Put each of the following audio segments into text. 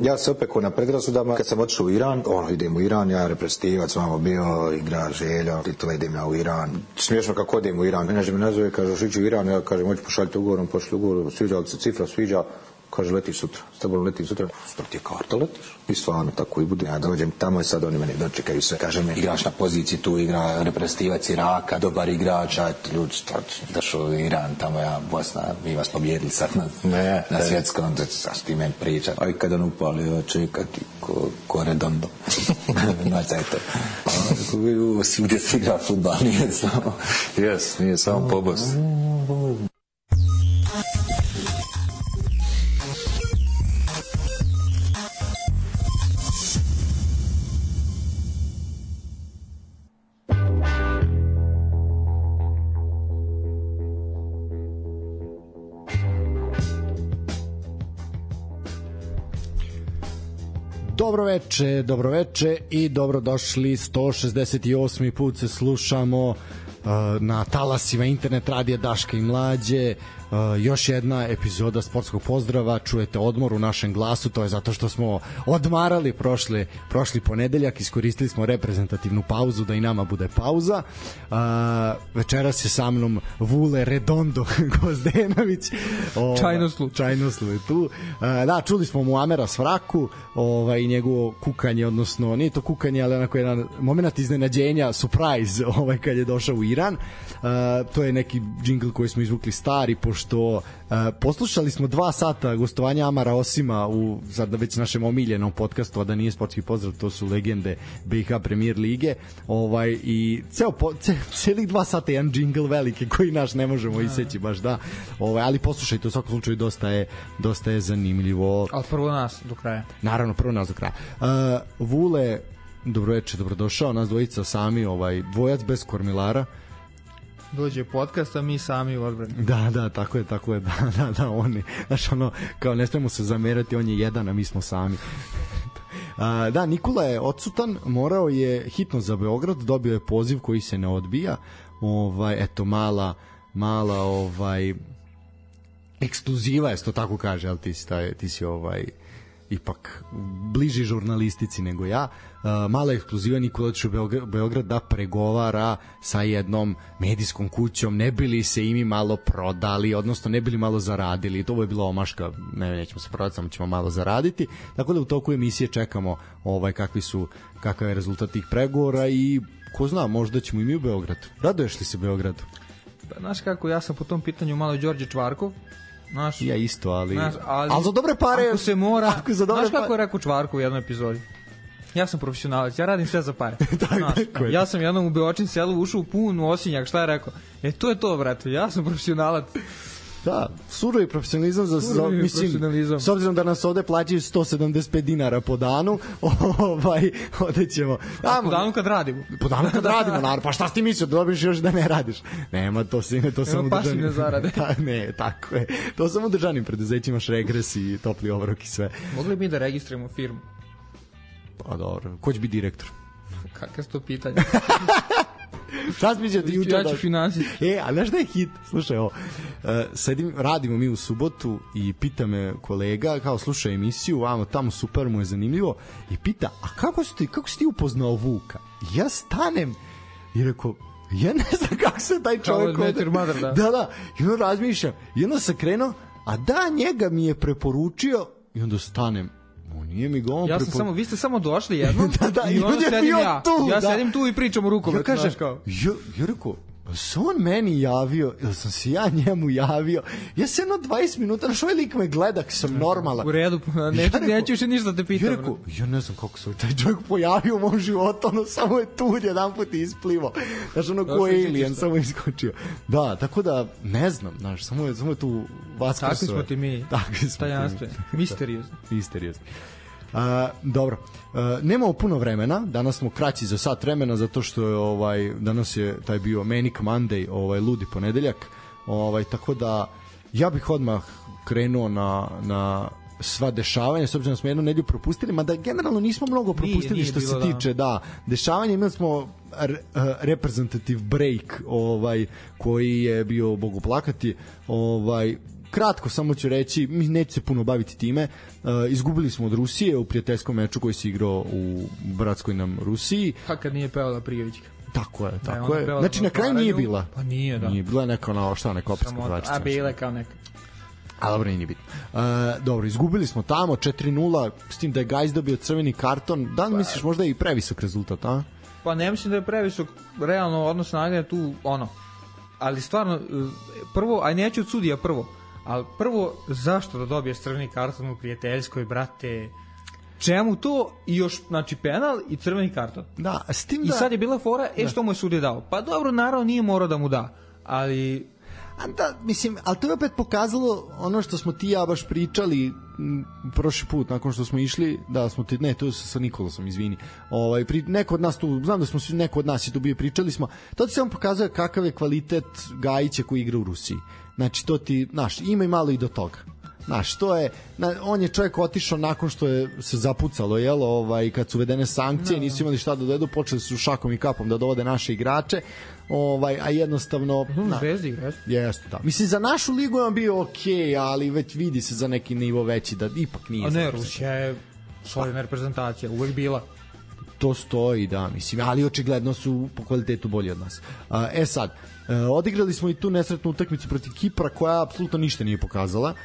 Ja se opet na predrasudama, kad sam otišao u Iran, idem u Iran, ja reprezentativac, vamo bio, igra Želja, titula, idem ja u Iran. Smiješno kako odem u Iran, menadžer me nazove, kaže, ići u Iran, ja kažem, hoću pošaljiti ugovorom, pošli ugovor, sviđa li se cifra, sviđa, kaže, letiš sutra, stabalo letiš sutra, što ti je karta, letiš? I stvarno tako i bude, ja dođem tamo i sad oni meni dočekaju sve, kaže me, igraš na poziciji, tu igra reprezentativac Iraka, dobar igrač, ljudi, došao u Iran, tamo ja, Bosna, mi vas pobjedili sad na svjetskom, sad ti meni pričat, a i kad on upali, čekati, ko Redondo, znači to, svugdje se igra futbal, nije samo, nije samo pobos. Dobro veče i dobrodošli. 168. put se slušamo na talasima internet radija Daška i Mlađe. Još jedna epizoda sportskog pozdrava. Čujete odmor u našem glasu, to je zato što smo odmarali prošli ponedeljak, iskoristili smo reprezentativnu pauzu da i nama bude pauza. Večeras je sa mnom Vule Redondo Gozdenović. Čajnoslu je tu. Da, čuli smo Muamera Svraku i njegovo kukanje, odnosno nije to kukanje, ali onako jedan moment iznenađenja, surprise, kad je došao u Iran. To je neki džingl koji smo izvukli stari, pošto poslušali smo 2 sata gostovanja Amara Osima u sad već našem omiljenom podcastu, a da nije sportski pozdrav, to su legende BiH Premier lige, i celih 2 sata jedan džingl veliki koji naš ne možemo iseći baš, da, ali poslušajte, u svakom slučaju dosta je zanimljivo. Ali prvo nas do kraja. Naravno, prvo nas do kraja. Vule, dobroveče, dobrodošao, nas dvojica sami, dvojac bez kormilara. Dođe podcast, a mi sami u odbrani. Da, tako je, da, oni, znaš, kao ne smemo se zamerati, on je jedan, a mi smo sami. Da, Nikola je odsutan, morao je hitno za Beograd, dobio je poziv koji se ne odbija, eto, mala, ekskluziva, je to tako kaže, ali ti si ipak bliži žurnalistici nego ja. Mala ekskluziva, Nikola otišao u Beograd da pregovara sa jednom medijskom kućom, ne bili se imi malo prodali, odnosno ne bili malo zaradili. To je bila omaška, nećemo se prodati, samo ćemo malo zaraditi. Tako da u toku emisije čekamo kakav je rezultat tih pregovora i ko zna, možda ćemo i mi u Beograd. Raduješ li se Beogradu? Znaš kako, ja sam po tom pitanju malo Đorđe Čvarkov. Ja isto, ali za dobre pare. Ako se mora, znaš kako je rekao Čvarkov u jednoj epizodi? Ja sam profesionalac, ja radim sve za pare. Ja sam jednom u Beočin selu ušao u pun osinjak, šta je rekao? To je to, brate, ja sam profesionalac. Da, surovi profesionalizam mislim, s obzirom da nas ovde plaćaju 175 dinara po danu, ovde ćemo. Po danu kad radimo. Po danu kad radimo, naravno, pa šta si ti mislio, da dobiš još da ne radiš? Nema, to samo pasivne zarade. Ne, tako je. To samo u državnim preduzećima, regres i topli obrok i sve. Mogli bi da registrujemo firmu? Pa dobro, ko će biti direktor? Kakve su to pitanje? Šta smiđa ti juče? Ja ću finansiti. Ali znaš da je hit? Slušaj, radimo mi u subotu i pita me kolega, kao sluša emisiju, tamo super, mu je zanimljivo, i pita, a kako si ti upoznao Vuka? Ja stanem i rekao, ja ne znam kako se taj čovjek da, i onda razmišljam, i onda sam krenuo, a da, njega mi je preporučio, i onda stanem, nije mi go on vi ste samo došli jednom da, i onda sedim ja da. Sedim tu i pričam o rukometu. Ja rekao, se on meni javio, ili sam se ja njemu javio, ja se 20 minuta, znaš, ovaj lik me gleda, sam normalan. U redu, neću više ništa te pitam. Ja ne znam kako se taj čovjek pojavio u mom životu, samo je tu jedan put isplivo, znaš, ko alien, samo iskočio. Da, tako da, ne znam, znaš, samo je tu vaskrso. Takvi smo ti mi, tajanstve, misteriozno. Dobro, nemamo puno vremena, danas smo kraći za sat vremena zato što je danas je taj bio Manic Monday, ludi ponedeljak, tako da ja bih odmah krenuo na sva dešavanja, s obzirom da smo jednu nedelju propustili, mada generalno nismo mnogo propustili nije što bilo, se tiče dešavanja. Imali smo reprezentative break koji je bio bogu plakati, kratko samo ću reći, mi neću se puno baviti time, izgubili smo od Rusije u prijateljskom meču koji se igrao u bratskoj nam Rusiji. Pa kad nije pevala Prijovićka. Tako je. Znači na kraju nije bila. Pa nije, da. Nije bila neka neka opetska prvačica. A bila je kao neka. A dobro, nije bitno. Dobro, izgubili smo tamo 4-0, s tim da je Gajs dobio crveni karton. Da li misliš možda je i previsok rezultat, a? Pa ne mislim da je previsok, realno odnos snaga je tu ali stvarno prvo, aj neću od sudija prvo, ali prvo zašto da dobiješ crveni karton u prijateljskoj, brate? Čemu to? I još, znači, penal i crveni karton. Da, s tim da... I sad je bila fora, što mu je sudija dao? Pa dobro, naravno nije morao da mu da, ali... Da, mislim, ali to je opet pokazalo ono što smo ti ja baš pričali prošli put nakon što smo išli, da smo ti, ne, to je sa Nikolasom, izvini. Neko od nas tu, znam da smo neko od nas i tu bio, pričali smo, to ti samo pokazuje kakav je kvalitet Gajića koji igra u Rusiji. Znači, to ti, znaš, ima i malo i do toga. Znaš, to je, on je čovjek otišao nakon što je se zapucalo, kad su uvedene sankcije, nisu imali šta da dovedu, počeli su šakom i kapom da dovode naše igrače, a jednostavno... Zvezdi igrač. Jeste, da. Mislim, za našu ligu je on bio okej, ali već vidi se za neki nivo veći da ipak nije. A ne, Rusija je solidna reprezentacija, uvek bila. To stoji, da, mislim, ali očigledno su po kvalitetu bolji od nas. Sad, odigrali smo i tu nesretnu utakmicu protiv Kipra koja apsolutno ništa nije pokazala.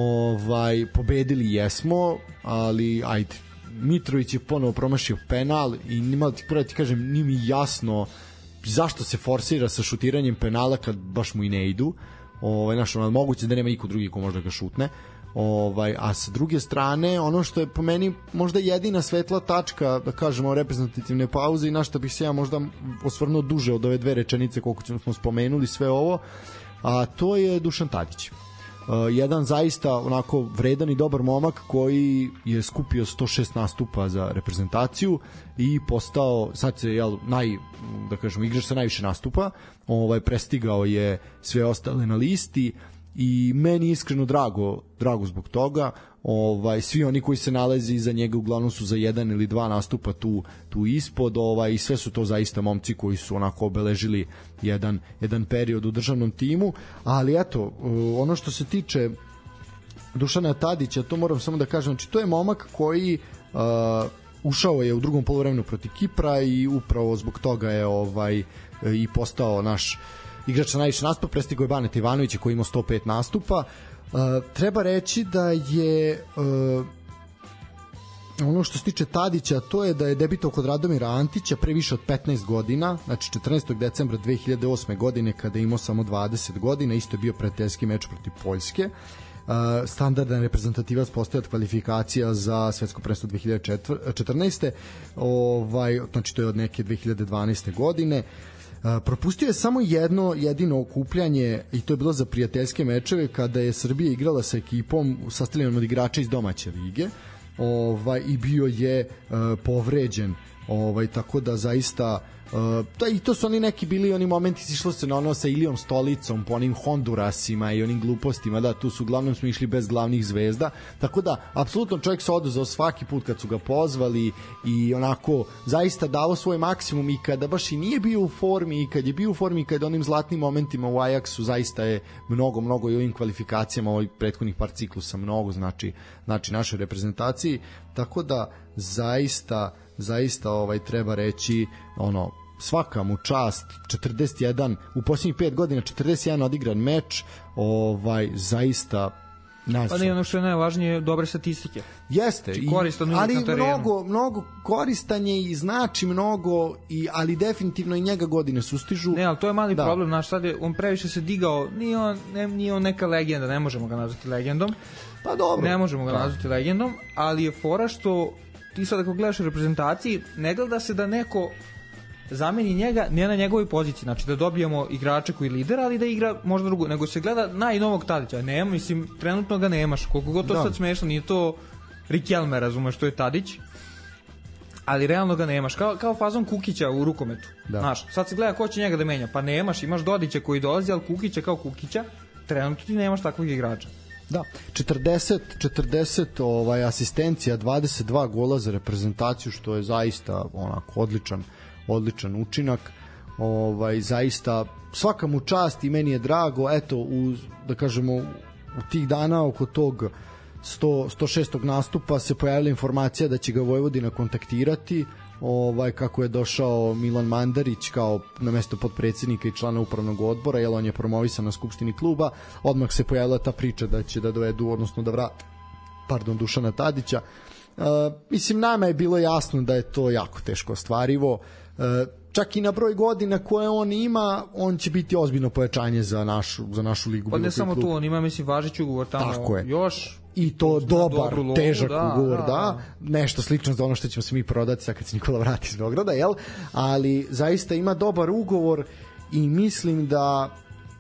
Pobedili jesmo, ali ajde, Mitrović je ponovo promašio penal i ti kažem, nije mi jasno zašto se forsira sa šutiranjem penala kad baš mu i ne idu. Moguće da nema niko drugi ko može da ga šutne. A sa druge strane, ono što je po meni možda jedina svetla tačka, da kažemo, reprezentativne pauze i na što bih se ja možda osvrnuo duže od ove dve rečenice koliko smo spomenuli sve ovo, a to je Dušan Tadić. Jedan zaista onako vredan i dobar momak koji je skupio 106 nastupa za reprezentaciju i postao, sad se igrač sa najviše nastupa, prestigao je sve ostale na listi i meni iskreno drago zbog toga. Svi oni koji se nalaze iza njega uglavnom su za 1 ili 2 nastupa tu ispod, i sve su to zaista momci koji su onako obeležili jedan period u državnom timu. Ali eto, ono što se tiče Dušana Tadića, to moram samo da kažem, znači to je momak koji ušao je u drugom poluvremenu protiv Kipra i upravo zbog toga je i postao naš igrač sa najviše nastupa, prestigao je Baneta Ivanovića koji ima 105 nastupa. Treba reći da je ono što se tiče Tadića, to je da je debitovao kod Radomira Antića pre više od 15 godina, znači 14. decembra 2008. godine kada je imao samo 20 godina, isto je bio prijateljski meč protiv Poljske. Standardan reprezentativac postaje od kvalifikacija za svetsko prvenstvo 2014. Znači to je od neke 2012. godine. Propustio je samo jedino okupljanje i to je bilo za prijateljske mečeve kada je Srbija igrala sa ekipom sastavljenom od igrača iz domaće lige i bio je povređen, tako da zaista i to su oni neki bili oni momenti, išlo se na ono sa Ilijom Stolicom po onim Hondurasima i onim glupostima, da tu su uglavnom smo išli bez glavnih zvezda, tako da apsolutno čovjek se oduzeo svaki put kad su ga pozvali i onako zaista dao svoj maksimum i kada baš i nije bio u formi i kad je bio u formi, kad je onim zlatnim momentima u Ajaxu zaista je mnogo i ovim kvalifikacijama ovih prethodnih par ciklusa mnogo znači našoj reprezentaciji, tako da zaista treba reći svaka mu čast, 41 u posljednjih 5 godina 41 odigran meč, zaista pa ne, ono što je najvažnije, dobre statistike. Jeste, ali mnogo koristan je i znači mnogo, ali definitivno i njega godine sustižu. Ne, ali to je mali problem, znaš, sad je, on previše se digao, nije on neka legenda, ne možemo ga nazvati legendom. Pa dobro. Ne možemo ga nazvati legendom, ali je fora što ti sad ako gledaš u reprezentaciji, ne gleda se da neko zameni njega, ne na njegovoj poziciji, znači da dobijemo igrača koji je lider, ali da igra možda drugu, nego se gleda najnovog Tadića. Nema, mislim, trenutno ga nemaš, koliko god to sad smešno, nije to Riquelme, razumeš, to je Tadić, ali realno ga nemaš, kao fazon Kukića u rukometu, znaš, sad se gleda ko će njega da menja, pa nemaš, imaš Dodića koji dolazi, ali Kukića kao Kukića, trenutno ti nemaš takvog igrača. Da, 40 asistencija, 22 gola za reprezentaciju, što je zaista onako odličan učinak. Zaista svaka mu čast i meni je drago, eto, da kažemo, u tih dana oko tog 106. nastupa se pojavila informacija da će ga Vojvodina kontaktirati, kako je došao Milan Mandarić kao na mesto potpredsjednika i člana upravnog odbora, jer on je promovisan na skupštini kluba. Odmah se pojavila ta priča da će da dovedu, odnosno da vrate Dušana Tadića. Mislim, nama je bilo jasno da je to jako teško ostvarivo. Čak i na broj godina koje on ima, on će biti ozbiljno pojačanje za našu ligu. Pa ne samo to, on ima, mislim, važeći ugovor tamo još. I to dobar, težak ugovor, da. Nešto slično za ono što ćemo se mi prodati sad kad se Nikola vrati iz Beograda, jel? Ali zaista ima dobar ugovor i mislim da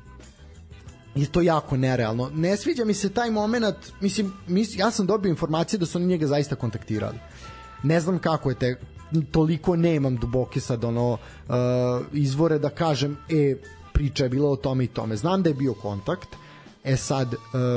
je to jako nerealno. Ne sviđa mi se taj moment, mislim, ja sam dobio informacije da su oni njega zaista kontaktirali. Ne znam kako je toliko nemam duboke sad izvore da kažem, priča je bila o tome i tome. Znam da je bio kontakt, sad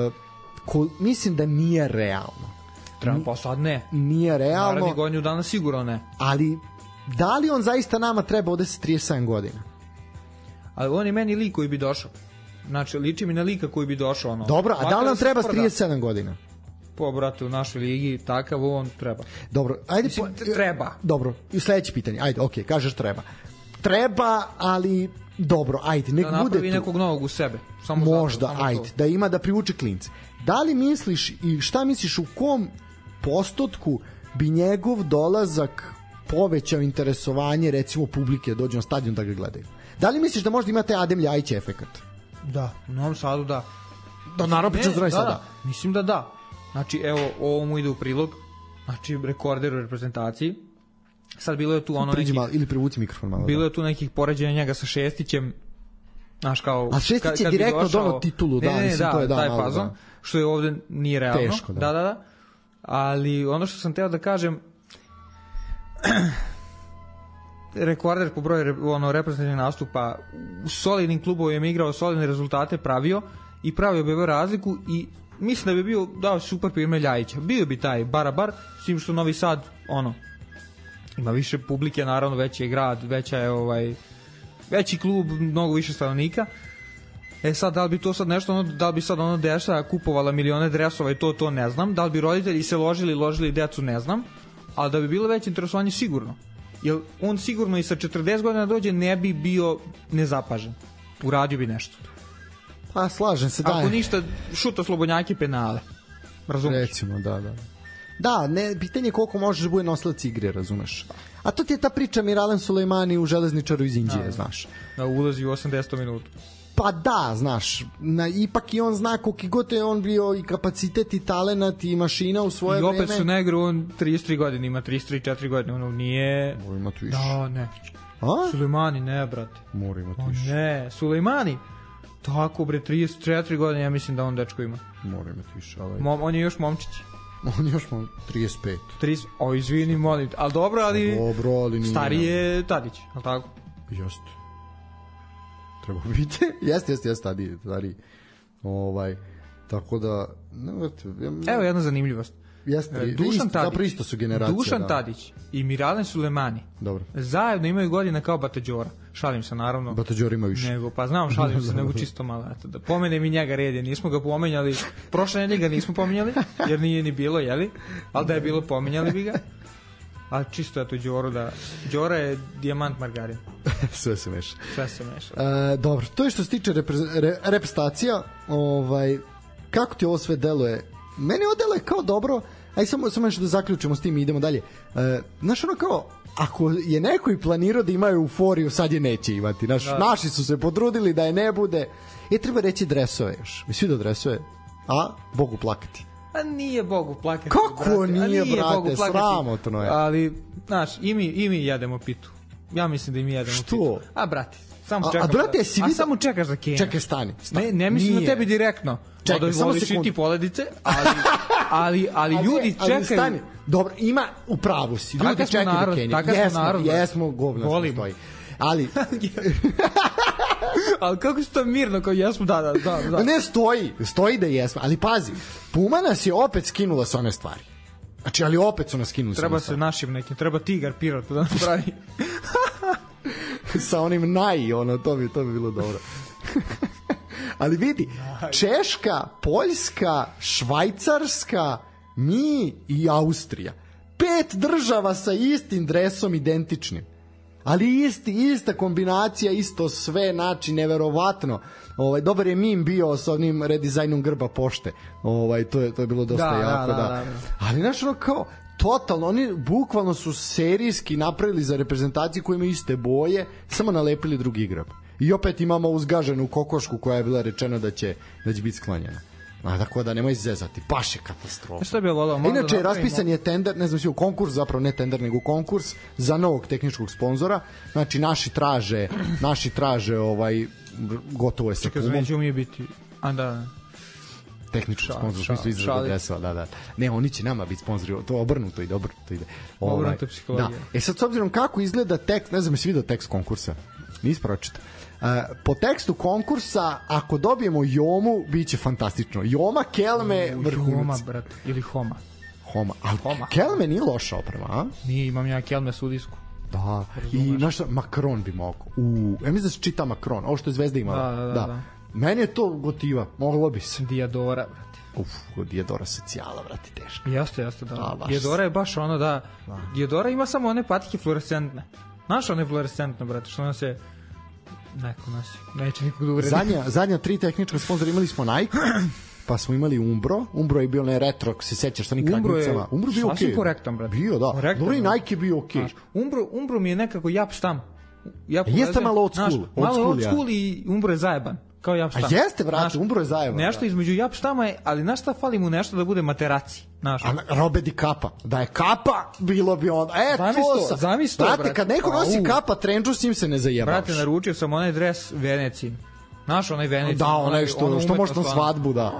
mislim da nije realno. Pa sad ne. Nije realno. Naravno godinu dana sigurno ne. Ali da li on zaista nama treba ovde sa 37 godina? Ali on je meni lik koji bi došao. Znači, liči mi na lika koji bi došao. Dobro, a da li nam treba s 37 godina? Po, brate, u našoj ligi takav on treba. Dobro, ajde. Treba. Dobro, i sledeće pitanje. Ajde, okej, kažeš treba. Treba, ali dobro, ajde, nek bude tu. Da napravi nekog novog u sebe. Samo možda, zato, ajde, da ima da privuče klince. Da li misliš i šta misliš u kom postotku bi njegov dolazak povećao interesovanje recimo publike da dođu na stadion da ga gledaju? Da li misliš da možda ima taj Adem Ljajić efekat? Da, u Novom Sadu da. Da, naravno priča zroj sada. Da. Mislim da. Znači, evo, ovo mu ide u prilog. Znači, rekorder u reprezentaciji. Sad bilo je tu ono neki... Ili privuci mikrofon malo. Bilo je tu nekih poređenja njega sa Šestićem. Znaš, kao... A Šestić je direktno donao titulu, da, mislim, to je taj fazon. Što je ovde nije realno. Teško, da. Ali ono što sam teo da kažem... rekorder po broju reprezentativnih nastupa u solidnim klubovima igrao, solidne rezultate pravio bi razliku i mislim da bi bio dao super primjer Ljajića. Bio bi taj barabar, s tim što Novi Sad ima više publike, naravno veći je grad, veća je veći klub, mnogo više stanovnika. Sad, da li bi to sad nešto, da li bi sad deša kupovala milione dresova i to ne znam, da li bi roditelji se ložili decu, ne znam, ali da bi bilo veće interesovanje sigurno. Jer on sigurno i sa 40 godina dođe ne bi bio nezapažen. Uradio bi nešto. Pa slažem se, da. Ako ništa, šuta slobodnjake, penale. Razumeš? Recimo, da. Da, pitanje je koliko možeš da bude nosilac igre, razumeš? A to ti je ta priča Miralem Sulejmani u Železničaru iz Indije, znaš. Da ulazi u 80. minutu. Pa da, znaš, ipak i on zna koliko god je on bio i kapacitet i talenat i mašina u svoje vreme. I opet su negru, on 33 godine, ima 33-4 godine, ono nije... Mora imati više. Da, ne. A? Sulejmani, ne, brate. Mora imati više. Ne, Sulejmani. Tako, bre, 34 godine, ja mislim da on dečko ima. Mora imati više, ali... On je još momčić. On je još 35. Izvini, molim. Ali dobro, ali nije. Stari je Tadić, ali tako? Jeste. Treba biti. Jeste, stari. Tako da... Evo jedna zanimljivost. Isto su generacije. Dušan Tadić i Miralem Sulejmani zajedno imaju godina kao Batađora. Šalim se, naravno. Batađor ima više. Pa znam, šalim se, nego čisto malo. Da pomenem i njega red, jer nismo ga pomenjali. Prošle nedelje ga nismo pomenjali, jer nije ni bilo, jeli? Ali da je bilo, pomenjali bi ga. Ali čisto je to Đoro da... Đora je dijamant margarin. Sve se meša. Dobro, to je što se tiče reprezentacija. Kako ti ovo sve deluje? Meni ovo deluje kao dobro. Ajde samo nešto da zaključimo s tim i idemo dalje. Znaš, ono kao, ako je neko i planirao da imaju euforiju, sad je neće imati. Naši su se potrudili da je ne bude. Treba reći dresove još. Mi svi da dresove. A Bogu plakati. A nije Bogu plakati. Kako nije, brate, sramotno je. Ali, znaš, i mi jedemo pitu. Ja mislim da i mi jedemo pitu. Što? A, brate, samo čekaš. Brate, si vidio? Samo čekaš da kenjaš. Čekaj, stani. Ne mislim na tebi direktno. Čekaj, samo voliš i ti poledice, ali ljudi čekaju. Stani. Dobro, ima, u pravu si. Ljudi čekaju da kenjaju. Jesmo, govno smo stoji. Ali kako se to mirno kao jesmo, da. Ne, stoji da jesmo, ali pazi, Puma nas je opet skinula sa one stvari. Znači, ali opet su nas skinuli. Treba se našim nekim, treba Tigar Pirot da nas pravi. Sa onim to bi bilo dobro. Ali vidi, Češka, Poljska, Švajcarska, mi i Austrija. 5 država sa istim dresom identičnim. Ali ista kombinacija, isto sve, znači neverovatno. Dobar je mim bio sa onim redizajnom grba pošte. To je bilo dosta jako, da. Ali znaš, ono kao totalno, oni bukvalno su serijski napravili za reprezentaciju koji imaju iste boje, samo nalepili drugi grb. I opet imamo uzgaženu kokošku koja je bila rečena da će biti sklonjena. Tako da nemoj zezati, baš je katastrofa. Što bi volao? Inače, raspisan je tender, ne znam si, konkurs, zapravo ne tender, nego konkurs za novog tehničkog sponzora. Znači, naši traže gotovo je sa kumom. Čekaj, znači umije biti, tehnički sponsor, u smislu izrada dresova, da. Ne, oni će nama biti sponzori, to obrnuto ide. Obrnuto psihologija. Sad, s obzirom kako izgleda tekst, ne znam, si vidio tekst konkursa? Nisi pročitao. Po tekstu konkursa, ako dobijemo Jomu, bit će fantastično. Joma, Kelme, vrhunac. Joma, brat, ili Homa. Kelme nije loša oprema, a? Nije, imam ja Kelme sudijsku. Da, i naš Macron bi mogo. Ja mislim da se čita Macron, ovo što je Zvezda imala. Da. Meni je to gotiva, moglo bi se. Diadora, brate. Diadora socijala, brate, teško. Jeste, da. Diadora je baš ono, da. Diadora ima samo one patike fluorescentne. Znaš one fluorescentne, brate, što ona se neko nosi. Neće nikog da uredi. Zadnja 3 tehnička sponzora imali smo Nike, pa smo imali Umbro je bio onaj retro, ako se sećaš sa onim kragnicama. Umbro bio okej. Sasvim korektan, brate. Bio, da. Dobro i Nike je bio okej. Umbro mi je nekako Japstam. Jeste malo old school. Malo old school i Umbro je zajeban. Kao Japstam. A jeste, brate, Umbro je zajeban. Nešto između Japstama je, ali znaš šta fali mu nešto da bude materaci. Robe di kapa. Da je kapa, bilo bi onda. Zamisli to, brate. Kad neko nosi kapa, trendžu s njim se ne zajebaš. Brate, naručio sam onaj dres Venecin. Znaš, onaj Venecin. Da, onaj što možeš na svadbu, da.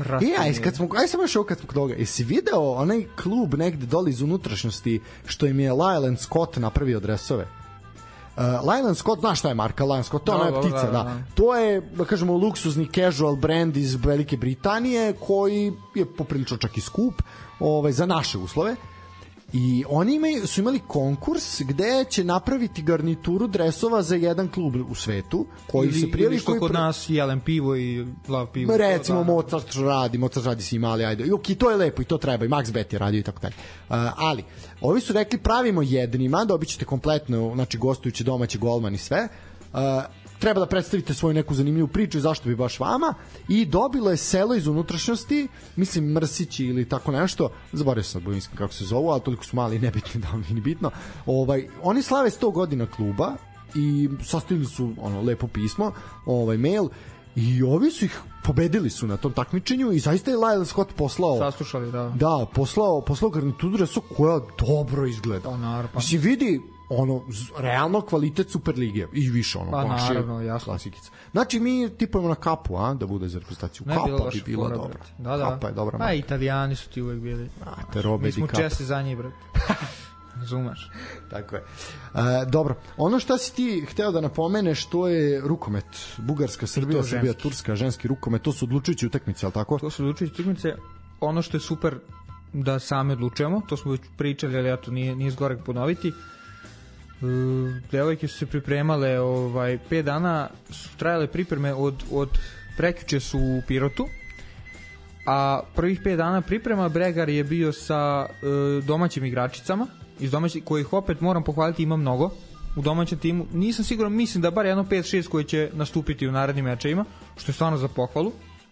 Aj samo još ovo kad smo kod toga. Jesi video onaj klub negde dole iz unutrašnjosti što im je Lyle & Scott napravio dresove? Lyle & Scott, znaš šta je marka Lyle & Scott, to je ona ptica, da. To je, da kažemo, luksuzni casual brand iz Velike Britanije koji je poprilično čak i skup za naše uslove. I oni su imali konkurs gde će napraviti garnituru dresova za jedan klub u svetu koji se prijavi. Ili što kod nas Jelen pivo i Lav pivo. Recimo Mozart radi si imali, ajde. I to je lepo i to treba, i Max Bet je radio i tako dalje. Ali, ovi su rekli pravimo jednima, dobit ćete kompletno, znači gostujući domaći golman i sve. Treba da predstavite svoju neku zanimljivu priču i zašto bi baš vama, i dobilo je selo iz unutrašnjosti, mislim Mrsići ili tako nešto, zaboravio sam kako se zovu, ali toliko su mali, nebitni, da mi ni bitno. Oni slave 100 godina kluba i sastavili su lepo pismo, mail, i ovi su ih pobedili su na tom takmičenju i zaista je Lyle Scott poslao. Saslušali, da. Da, poslao garnituru dresu koja dobro izgleda. Naravno. Mislim, vidi realno kvalitet Superlige i više naravno, jasno. Klasikica. Znači mi tipujemo na kapu, da bude za reprezentaciju. Kapa bi bila dobra. Da. Kapa je dobra. Italijani su ti uvek bili. Mi smo Česi za njih, brate. Razumeš. Tako je. Dobro, ono što si ti hteo da napomeneš, to je rukomet. Bugarska, Srbija, Srbija, Turska, ženski rukomet, to su odlučujuće utakmice, al tako? To su odlučujuće utakmice. Ono što je super da sami odlučujemo, to smo već pričali, ali to nije zgoreg ponoviti. Devojke su se pripremale 5 dana su trajale pripreme od prekjuče su u Pirotu, a prvih 5 dana priprema Bregar je bio sa domaćim igračicama iz domaćih, kojih opet moram pohvaliti, ima mnogo u domaćem timu, nisam siguran, mislim da bar jedno 5-6 koji će nastupiti u narednim mečevima, što je stvarno za pohvalu.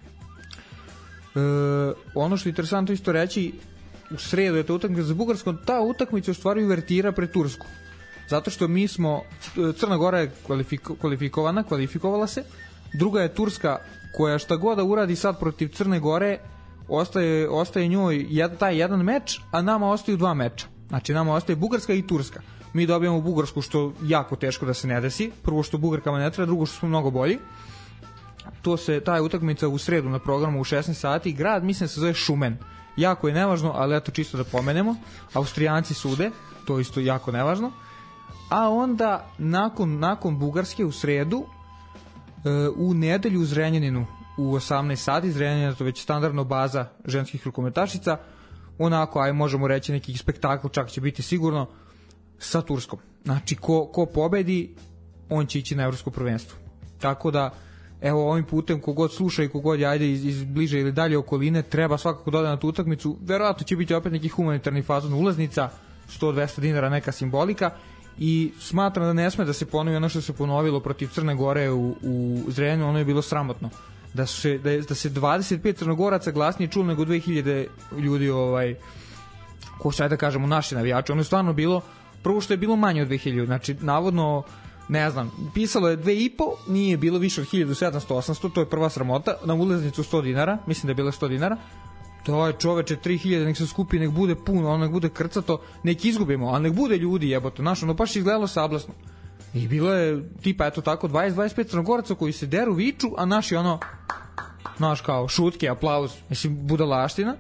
Ono što je interesantno isto reći, u sredu je to utakmica za Bugarsku, ta utakmica u stvari uvertira pred Tursku, zato što mi smo, Crna Gora je kvalifikovala se, druga je Turska, koja šta god da uradi sad protiv Crne Gore, ostaje njoj taj jedan meč, a nama ostaju 2 meča. Znači nama ostaje Bugarska i Turska. Mi dobijamo Bugarsku, što jako teško da se ne desi, prvo što Bugarkama ne treba, drugo što smo mnogo bolji. Ta je utakmica u sredu na programu u 16 sati, grad mislim se zove Šumen, jako je nevažno, ali eto čisto da pomenemo, Austrijanci sude, to isto jako nevažno. A onda nakon Bugarske u sredu, u nedelju u Zrenjaninu u 18 sati, Zrenjanin je to već standardno baza ženskih rukometašica, onako, možemo reći neki spektakl čak će biti sigurno, sa Turskom. Znači ko pobedi, on će ići na evropsko prvenstvo. Tako da evo ovim putem kogod sluša i kogod ajde iz bliže ili dalje okoline, treba svakako dodati na tu utakmicu. Verovatno će biti opet neki humanitarni fazon ulaznica, 100-200 dinara neka simbolika, i smatram da ne sme da se ponovi ono što se ponovilo protiv Crne Gore u Zrenjaninu. Ono je bilo sramotno. Da se 25 Crnogoraca glasnije čulo nego 2000 ljudi, ko šta da kažemo, naši navijači. Ono je stvarno bilo, prvo što je bilo manje od 2000, znači navodno, ne znam, pisalo je 2,5, nije bilo više od 1700-800, to je prva sramota, na ulaznicu 100 dinara, mislim da je bilo 100 dinara, to je čoveče 3000, nek se skupi, nek bude puno, nek bude krcato, nek izgubimo, a nek bude ljudi, jebote, znaš, ono baš izgledalo sablasno. I bilo je tipa, eto tako, 20-25 Crnogoraca koji se deru, viču, a naši ono, znaš, kao šutke, aplauz, mislim, budalaština.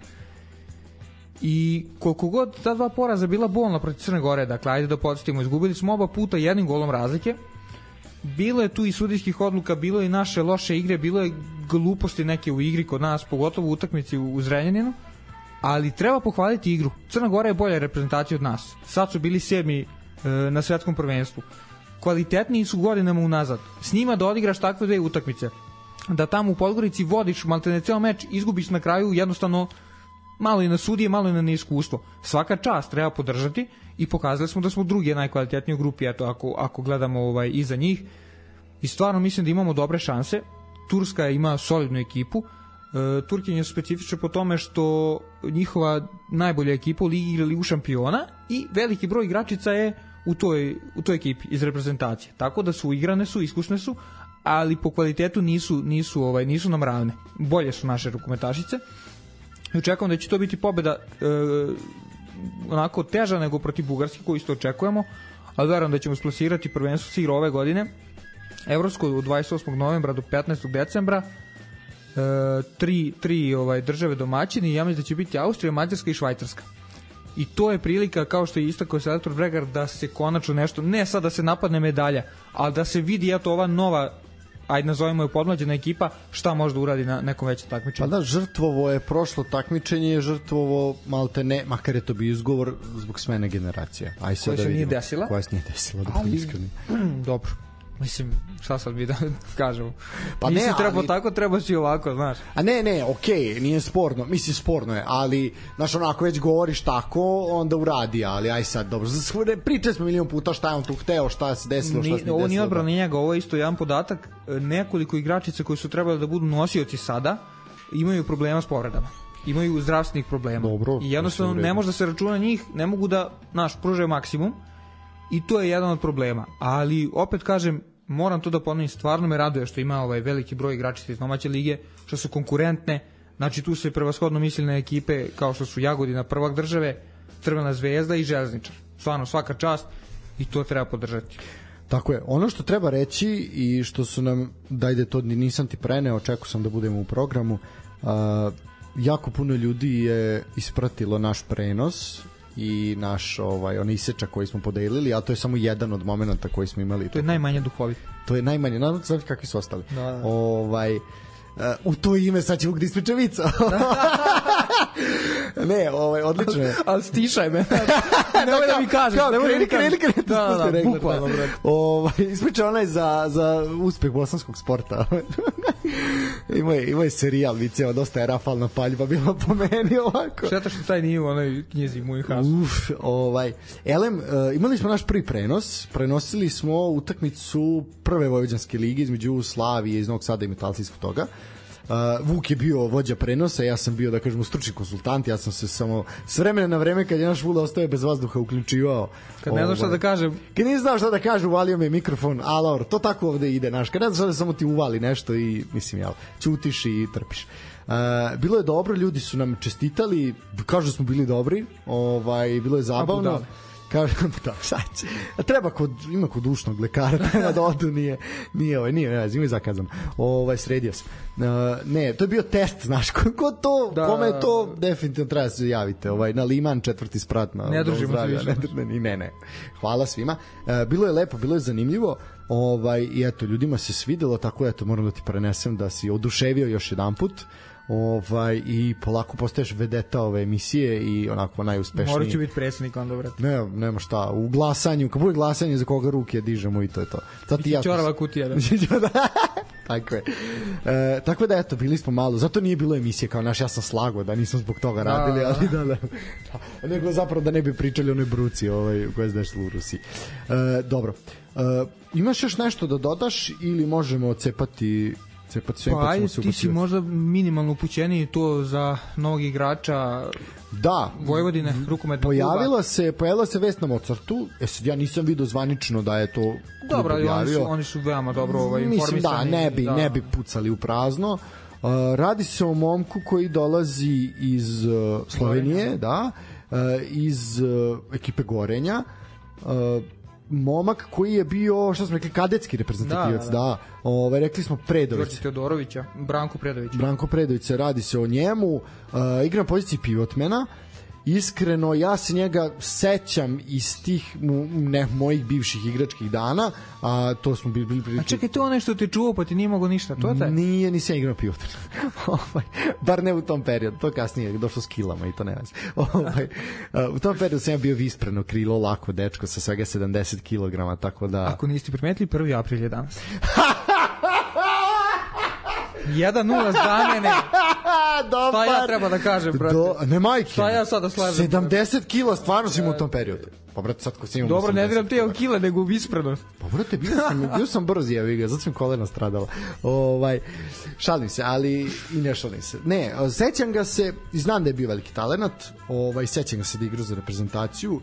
I koliko god ta dva poraza bila bolna protiv Crne Gore, dakle, ajde da podsjetimo, izgubili smo oba puta jednim golom razlike, bilo je tu i sudijskih odluka, bilo je i naše loše igre, bilo je gluposti neke u igri kod nas, pogotovo u utakmici u Zrenjaninu, ali treba pohvaliti igru. Crna Gora je bolja reprezentacija od nas, sad su bili 7. na svetskom prvenstvu, kvalitetniji su godinama unazad, s njima da odigraš takve dve utakmice, da tamo u Podgorici vodiš maltene ceo meč, izgubiš na kraju, jednostavno malo i na sudije, malo i na neiskustvo. Svaka čast treba podržati i pokazali smo da smo drugi najkvalitetniji u grupi, eto, ako gledamo iza njih, i stvarno mislim da imamo dobre šanse. Turska ima solidnu ekipu, Turkinje su specifične po tome što njihova najbolja ekipa u ligi igra Ligu šampiona i veliki broj igračica je u toj ekipi iz reprezentacije, tako da su igrane, su iskusne su, ali po kvalitetu nisu nam ravne. Bolje su naše rukometašice i očekujem da će to biti pobeda onako teža nego protiv Bugarske, koju isto očekujemo, ali verujem da ćemo splasirati prvenstvo se igra ove godine evropsko od 28. novembra do 15. decembra. Tri države domaćini, ja mislim da će biti Austrija, Mađarska i Švajcarska. I to je prilika, kao što je istakao selektor Bregar, da se konačno nešto, ne sad da se napadne medalja, ali da se vidi eto ova nova, ajde nazovimo je podmlađena ekipa, šta može da uradi na nekom većem takmičenju. Pa da, žrtvovo je prošlo takmičenje, je žrtvovo malte ne, makar je to bio izgovor zbog smene generacija. Aj sad koja se nije desila? Koja se nije desila, da budem iskreni. Dobro. Mislim, šta sad mi da kažemo? Pa nisi trebao tako, treba si ovako, znaš. A ne, okej, nije sporno. Mislim, sporno je, ali, znaš, onako već govoriš tako, onda uradi, ali aj sad, dobro. Pričali smo milion puta šta je on tu hteo, šta se desilo, šta se desilo. Ovo nije odbrana njega, ovo je isto jedan podatak. Nekoliko igračica koji su trebali da budu nosioci sada imaju problema s povredama. Imaju zdravstvenih problema. Dobro, i jednostavno ne može da se računa njih, ne mogu da, znaš, pružaju maksimum. I to je jedan od problema, ali opet kažem, moram to da ponovim, stvarno me raduje što ima veliki broj igračica iz domaće lige, što su konkurentne, znači tu se prevashodno misli na ekipe kao što su Jagodina, prvak države, Crvena zvezda i Železničar. Stvarno svaka čast i to treba podržati. Tako je, ono što treba reći i što su nam, dajde to nisam ti preneo, očekao sam da budemo u programu, jako puno ljudi je ispratilo naš prenos i naš onaj isečak koji smo podelili, a to je samo jedan od momenata koji smo imali. To je najmanje duhovit. To je najmanje, nadam se kakvi su ostali. Da. U to ime sad ćemo gdje ispriča vica. Ne, odlično je. Ali stišaj me. Nemoj da mi kažeš. Da, bukvalno. Ispriča onaj za uspeh bosanskog sporta. Ima je serijal viceva, dosta je rafalna paljba bila po meni ovako. Šteta što taj nije u onoj knjizi Moj has. Elem, imali smo naš prvi prenos. Prenosili smo utakmicu prve vojvođanske lige između Slavije iz Novog Sada i Metalca ispod toga. Vuk je bio vođa prenosa, ja sam bio, da kažemo, stručni konsultant, ja sam se samo s vremena na vreme, kad je naš Vula ostaje bez vazduha, uključivao. Kad ne znaš šta da kažem. Kad ne znaš šta da kažem, uvalio me mikrofon, alaor, to tako ovde ide, znaš, kad ne znaš šta da samo ti uvali nešto i, mislim, jel, ćutiš i trpiš. Bilo je dobro, ljudi su nam čestitali, kažu da smo bili dobri, bilo je zabavno. Kažem, da, šta će? Treba ima kod dušnog lekara, treba da odu, nije zakazano. Sredio sam. Ne, to je bio test, znaš, ko to, kome je to, definitivno treba se javite, na Liman 4. sprat. Ne družimo se više. Ne. Hvala svima. Bilo je lepo, bilo je zanimljivo, i eto, ljudima se svidelo, tako eto, moram da ti prenesem da si oduševio još jedan put. I polako postaješ vedeta ove emisije i onako najuspešniji. Morat ću biti predsjednik onda, brate. Nema šta, u glasanju, kad bude glasanje za koga ruke dižemo i to je to. Čorava kutija, da. Tako da eto, bili smo malo, zato nije bilo emisije kao naš, ja sam slago da nisam zbog toga radili, ali da. Nego zapravo da ne bi pričali o onoj bruci koja je znašla u Rusiji. Dobro, imaš još nešto da dodaš ili možemo cepati sve? Pa ajde, ti si možda minimalno upućeniji to za novog igrača Vojvodine, rukometnog kluba. Pojavila se vest na Mozartu, sad ja nisam vidio zvanično da je to dobro, ali oni su veoma dobro informisani. Mislim, ne bi pucali u prazno. Radi se o momku koji dolazi iz Slovenije, iz ekipe Gorenja, momak koji je bio, što smo rekli, kadetski reprezentativac, rekli smo Predović. Đorđe Teodorovića, Branko Predović, radi se o njemu, igra na poziciji pivotmena. Iskreno, ja se njega sećam iz tih mojih bivših igračkih dana, a to smo bili prilično... A čekaj, to ono što te čuo, pa ti nije mogo ništa, to je taj? Nisam igrao pivotmen. Bar ne u tom periodu, to kasnije je došlo s kilama i to ne vas. U tom periodu sam ja bio vispreno krilo, lako dečko sa svega 70 kg, tako da... Ako niste primetili, 1. april je danas. 1-0 za mene. Šta ja treba da kažem, brate? Ne, majke. Šta ja sad da slažem? 70 kila stvarno si u tom periodu. Pa brate, sad ko si imam... Dobro, ne diram te o kila, nego u visprenost. Pa brate, bio sam brz, jevi ga, zato sam kolena stradala. Šalim se, ali i ne šalim se. Ne, sećam ga se, znam da je bio veliki talenat, sećam ga se da igra za reprezentaciju,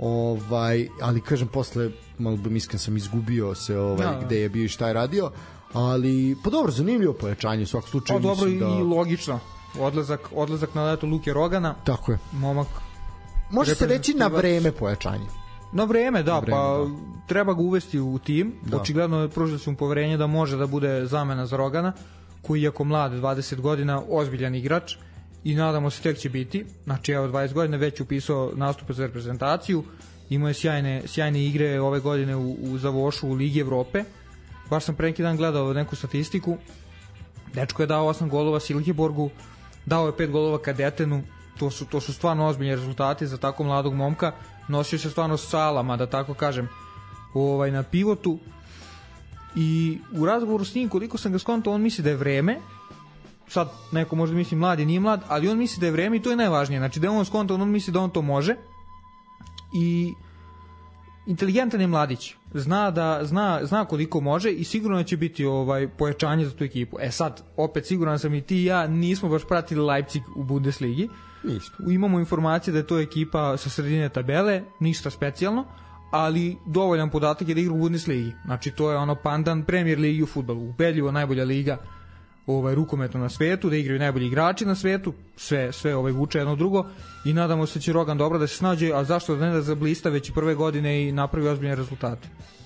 ali kažem, posle, malo bi mislim sam izgubio se gde je bio i šta je radio, ali pa dobro, zanimljivo pojačanje u svakom slučaju. Pa dobro i logično. Odlazak na leto Luke Rogana. Tako je. Momak. Može se reći na vreme pojačanje. Na vreme, treba ga uvesti u tim. Očigledno pružili su mu poverenje da može da bude zamena za Rogana, koji iako mlad, 20 godina, ozbiljan igrač i nadamo se tek će biti. Znači, 20 godina već upisao nastupe za reprezentaciju. Imao je sjajne igre ove godine u Zavošu u Ligi Evrope. Baš sam pre neki dan gledao neku statistiku. Dečko je dao 8 golova Silkeborgu, dao je 5 golova Kadetenu. To su stvarno ozbiljni rezultati za tako mladog momka. Nosio se stvarno s salama, da tako kažem, na pivotu. I u razgovoru s njim, koliko sam ga skontao, on misli da je vreme. Sad neko možda misli mlad i nije mlad, ali on misli da je vreme i to je najvažnije. Znači da je on skontao, on misli da on to može. I inteligentan je mladić. Zna koliko može i sigurno će biti pojačanje za tu ekipu. Sad, opet siguran sam i ti i ja nismo baš pratili Leipzig u Bundesligi. Imamo informacije da je to ekipa sa sredine tabele, ništa specijalno, ali dovoljan podatak je da igra u Bundesligi. Znači to je pandan Premier ligi u fudbalu. Ubedljivo najbolja liga rukometno na svetu, da igraju najbolji igrači na svetu, sve vuče jedno drugo i nadamo se da će Rogan dobro da se snađe, a zašto da ne da zablista već i prve godine i napravi ozbiljne rezultate.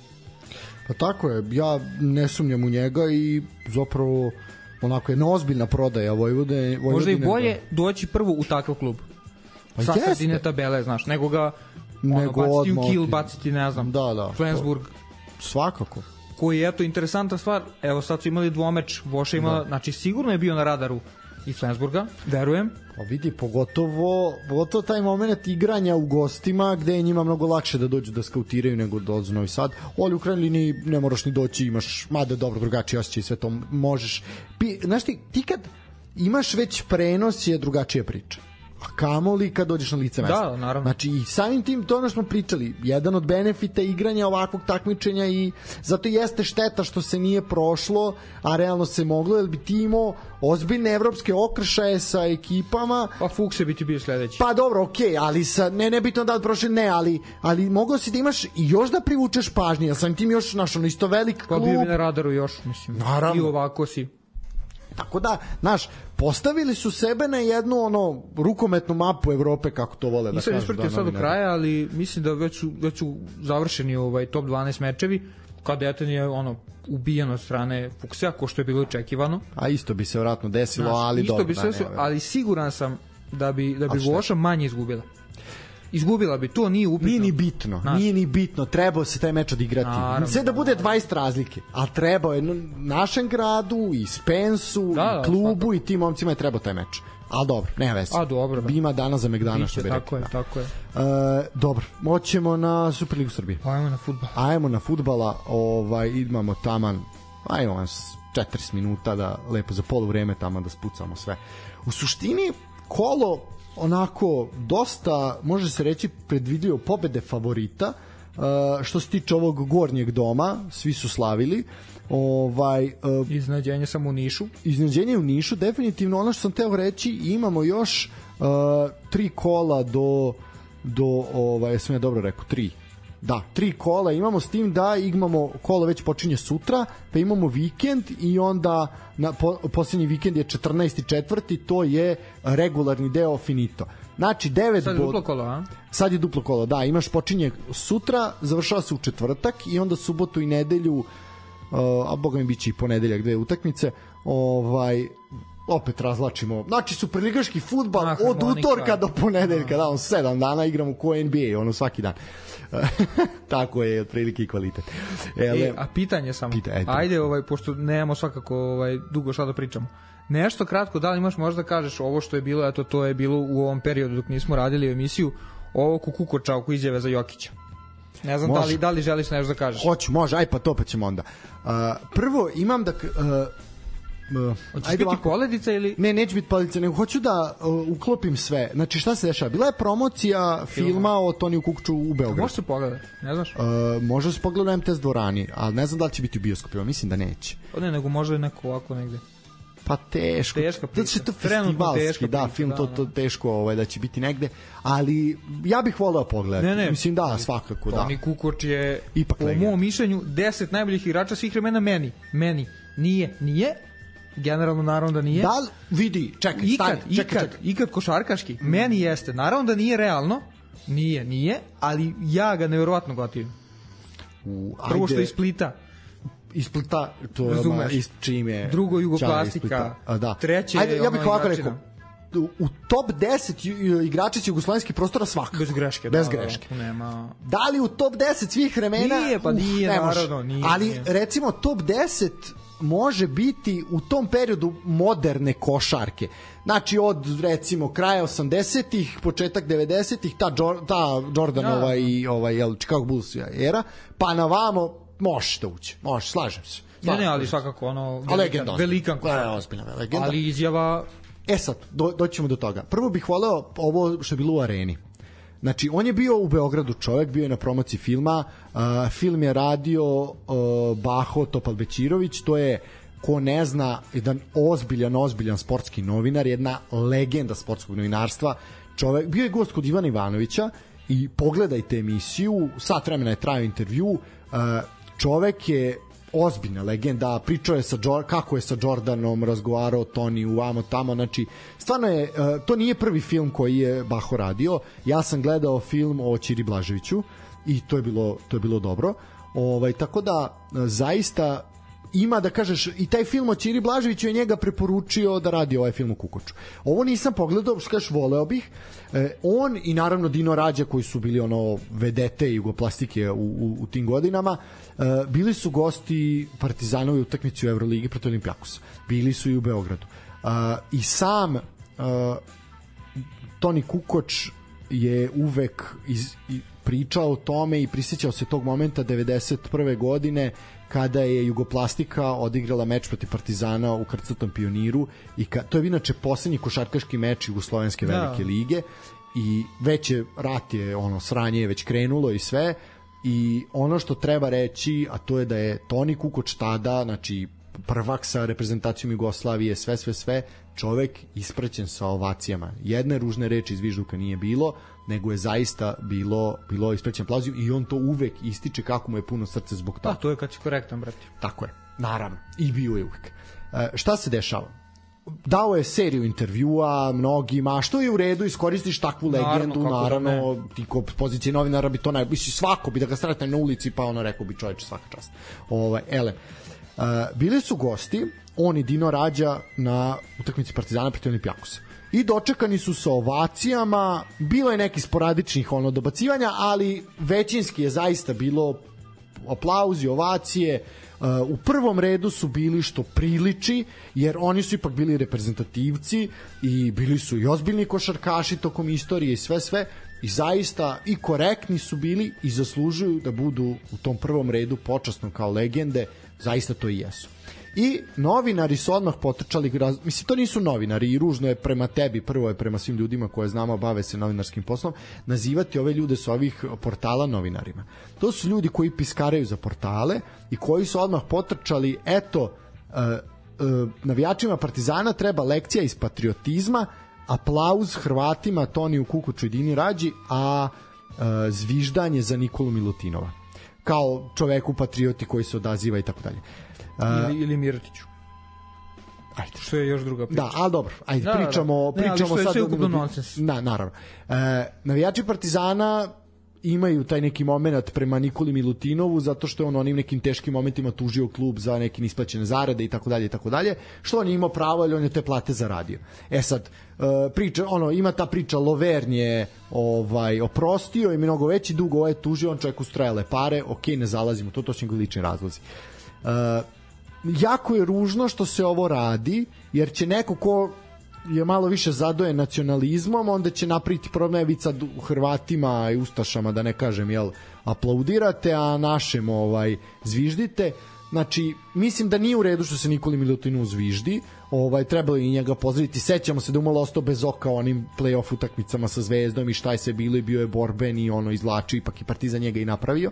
Pa tako je, ja ne sumnjam u njega i zapravo onako jedna ozbiljna prodaja Vojvodine. Možda i bolje doći prvo u takav klub. Sa sredine tabele, znaš, nego ga baciti u Kiel, baciti, ne znam, Flensburg. Svakako. Koji je, interesantna stvar, evo sad su imali dvomeč, Voša imala, znači sigurno je bio na radaru i Flensburga, verujem. Pa vidi, pogotovo taj moment igranja u gostima, gde je njima mnogo lakše da dođu da skautiraju nego da odzu Novi Sad. Ali u krajnjoj liniji ne moraš ni doći, imaš, mada dobro, drugačiji osjećaj, sve to možeš. Znaš ti kad imaš već prenos je drugačija priča. A kamoli kad dođeš na lice mesta. Da, naravno. Znači i samim tim to ono smo pričali, jedan od benefita igranja ovakvog takmičenja i zato jeste šteta što se nije prošlo, a realno se moglo, jer bi ti imao ozbiljne evropske okršaje sa ekipama. Pa Fukse bi ti bio sledeći. Pa dobro, okej, ali ne bitno da od prošle, ne, ali mogao si da imaš i još da privučeš pažnje, a samim tim još isto velik klub. Pa bio bi na radaru još, mislim. Naravno. I ovako si. Tako da, postavili su sebe na jednu rukometnu mapu Evrope, kako to vole da kažu. Nisam ispratio sad do kraja, ali mislim da već su završeni top 12 mečevi, kada Eten je ubijen od strane Fuksea, ko što je bilo očekivano. A isto bi se vjerojatno desilo, ali dobro. Ali siguran sam da bi Voša manje izgubila. Izgubila bi, to nije upitno. Nije ni bitno, trebao se taj meč odigrati. Naravno, sve da bude 20 razlike, a trebao je našem gradu i Spensu, i klubu i tim momcima je trebao taj meč. Ali dobro, nema veze. Bima dana za Megdana, što bi rekli. Tako je. Dobro, moćemo na Superligu Srbije. Ajmo na fudbala. Imamo taman ajmo 40 minuta da lepo za poluvreme tamo da spucamo sve. U suštini kolo onako dosta, može se reći, predvidljivo pobede favorita. Što se tiče ovog gornjeg doma, svi su slavili. Iznenađenje samo u Nišu. Iznenađenje u Nišu, definitivno. Ono što sam teo reći, imamo još 3 kola do jesam ja dobro rekao, 3. Da, 3 kola imamo, s tim da imamo kolo već počinje sutra, pa imamo vikend i onda posljednji vikend je 14.4. to je regularni deo finito. Znači 9 sad je duplo kolo, a? Sad je duplo kolo, da, imaš počinje sutra, završava se u četvrtak i onda subotu i nedelju, a boga mi biće i ponedeljak 2 utakmice, opet razlačimo. Znači superligaški fudbal od utorka do ponedeljka, da, 7 dana igramo ko NBA, svaki dan. Tako je otprilike i kvalitet. A pitanje samo. Ajde, pošto nemamo svakako dugo šta da pričamo. Nešto kratko, da li imaš možda kažeš ovo što je bilo, eto to je bilo u ovom periodu dok nismo radili emisiju, ovo Kukoča oko izjave za Jokića. Ne znam da li želiš nešto da kažeš. Hoću, može, aj pa to pa ćemo onda. Prvo imam da hoćeš biti poledica ili? Ne, neće biti poledica, nego hoću da uklopim sve. Znači šta se dešava? Bila je promocija filma o Toniju Kukoču u Beogradu. Može se pogledati, ne znaš? Može se pogledati u MTS dvorani, ali ne znam da li će biti u bioskopima, mislim da neće. Ne, nego može neko ovako negde. Pa teško. Da će to festivalski, da, film to teško da će biti negde, ali ja bih voleo pogledati. Ne. Mislim da, svakako da. Toni Kukoč je ipak po mom mišljenju 10 najboljih igrača svih vremena meni. Nije. Generalno naravno da nije. Da li vidi, čekaj. Ikad košarkaški. Meni jeste. Naravno da nije realno. Nije, ali ja ga neverovatno gotivim. Prvo što je iz Splita. Isplita, to je čim je drugo Jugoplastika, treće ajde, ja bih ovako rekao, u top 10 igrača s jugoslovenskih prostora svakako. Bez greške. Nema. Da li u top 10 svih vremena? Nije, naravno, nije. Ali recimo top 10 može biti u tom periodu moderne košarke. Znači od recimo kraja 80-ih, početak 90-ih, ta Jordanova i Chicago Bulls era, pa na vamo možete ući, slažem se. Ne, ali svakako velikan košarkaš. Ali izjava... Sad, doćemo do toga. Prvo bih voleo ovo što je bilo u areni. Znači, on je bio u Beogradu čovek, bio je na promociji filma, film je radio Baho Topalbećirović, to je, ko ne zna, jedan ozbiljan sportski novinar, jedna legenda sportskog novinarstva, čovek, bio je gost kod Ivana Ivanovića i pogledajte emisiju, sat vremena je trajao intervju, čovek je ozbiljna legenda, pričao je kako je sa Jordanom, razgovarao o Toniju, vamo tamo, znači stvarno je, to nije prvi film koji je Baho radio, ja sam gledao film o Ćiri Blaževiću i to je bilo dobro, tako da zaista ima da kažeš, i taj film o Ćiri Blaževiću je njega preporučio da radi ovaj film o Kukoču. Ovo nisam pogledao, što kažeš, voleo bih. On i naravno Dino Rađa, koji su bili vedete i jugoplastike u tim godinama, bili su gosti Partizanovi utakmici u Euroligi protiv Olimpijakosa. Bili su i u Beogradu. I sam Toni Kukoč je uvek pričao o tome i prisjećao se tog momenta 91. godine kada je Jugoplastika odigrala meč protiv Partizana u Krcatom Pioniru i to je inače poslednji košarkaški meč Jugoslovenske velike lige i već je rat je sranje je već krenulo i sve, i ono što treba reći, a to je da je Toni Kukoč tada, znači prvak sa reprezentacijom Jugoslavije, sve, čovek ispraćen sa ovacijama. Jedne ružne reči iz Vižduka nije bilo, nego je zaista bilo ispraćen aplauzijom i on to uvek ističe kako mu je puno srce zbog toga. To je kad si korektan, brati. Tako je, naravno. I bio je uvek. Šta se dešava? Dao je seriju intervjua mnogima, što je u redu, iskoristiš takvu legendu, naravno, ti ko pozicije novinara bi to svako bi da ga sretne na ulici, pa rekao bi čoveče svaka čast. Bili su gosti, on i Dino Rađa na utakmici Partizana protiv Olimpijakosa. I dočekani su sa ovacijama, bilo je nekih sporadičnih dobacivanja, ali većinski je zaista bilo aplauzi, ovacije. U prvom redu su bili što priliči, jer oni su ipak bili reprezentativci i bili su i ozbiljni košarkaši tokom istorije i sve, i zaista i korektni su bili i zaslužuju da budu u tom prvom redu počasno kao legende, zaista to i jesu. I novinari su odmah potrčali, mislim, to nisu novinari i ružno je prema tebi, prvo je prema svim ljudima koje znamo, bave se novinarskim poslom, nazivati ove ljude sa ovih portala novinarima. To su ljudi koji piskaraju za portale i koji su odmah potrčali, eto, navijačima Partizana treba lekcija iz patriotizma, aplauz Hrvatima, Toniju Kukuču i Dini Rađi, a zviždanje za Nikolu Milutinova kao čoveku patrioti koji se odaziva i tako dalje. Ili Mirotiću. Ajde. Što je još druga priča. Da, ali dobro, ajde, pričamo sad. Sve ukupno nonsens. Da, naravno. Navijači Partizana imaju taj neki moment prema Nikoli Milutinovu zato što je on onim nekim teškim momentima tužio klub za neke isplaćene zarade i tako dalje, što on je imao pravo, ali on je te plate zaradio. Sad, priča, ima ta priča, Lovern je oprostio i mnogo veći dug, ovaj je tužio, on čovjeku strajale pare, ne zalazimo, to su njegovi lični razlozi. Jako je ružno što se ovo radi, jer će neko ko je malo više zadojen nacionalizmom, onda će napraviti problem, vi sad Hrvatima i Ustašama, da ne kažem, aplaudirate, a našem zviždite. Znači, mislim da nije u redu što se Nikoli Milutinu zviždi, trebalo i njega pozdraviti. Sećamo se da umalo ostao bez oka onim play-off utakmicama sa Zvezdom i šta je se bilo i bio je borben i izvlačio, ipak i Partizan njega i napravio.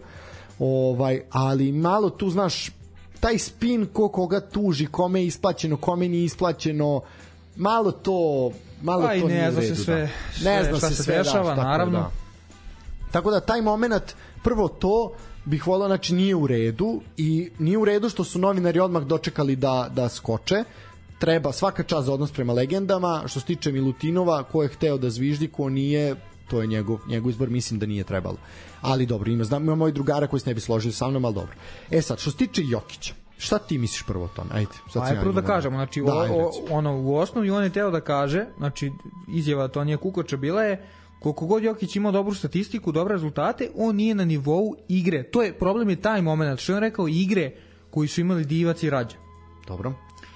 Ali malo tu, znaš, taj spin koga tuži, kome je isplaćeno, kome nije isplaćeno, malo to nije u redu. Ne zna se sve dešava, naravno. Tako da taj moment, prvo to bih volao, znači nije u redu, i nije u redu što su novinari odmah dočekali da skoče. Treba svaka čast za odnos prema legendama. Što se tiče Milutinova, ko je hteo da zviždi, ko nije, to je njegov izbor, mislim da nije trebalo. Ali dobro, ima moji drugara koji se ne bi složili sa mnom, ali dobro. Sad, što se tiče Jokića, šta ti misliš prvo o tome? Ajde prvo da kažemo, znači u osnovi on je teo da kaže, znači izjava Tonija Kukoča bila je, koliko god Jokić imao dobru statistiku, dobre rezultate, on nije na nivou igre. To je problem, je taj moment, što je on rekao, igre koji su imali Divac i Rađa. Dobro.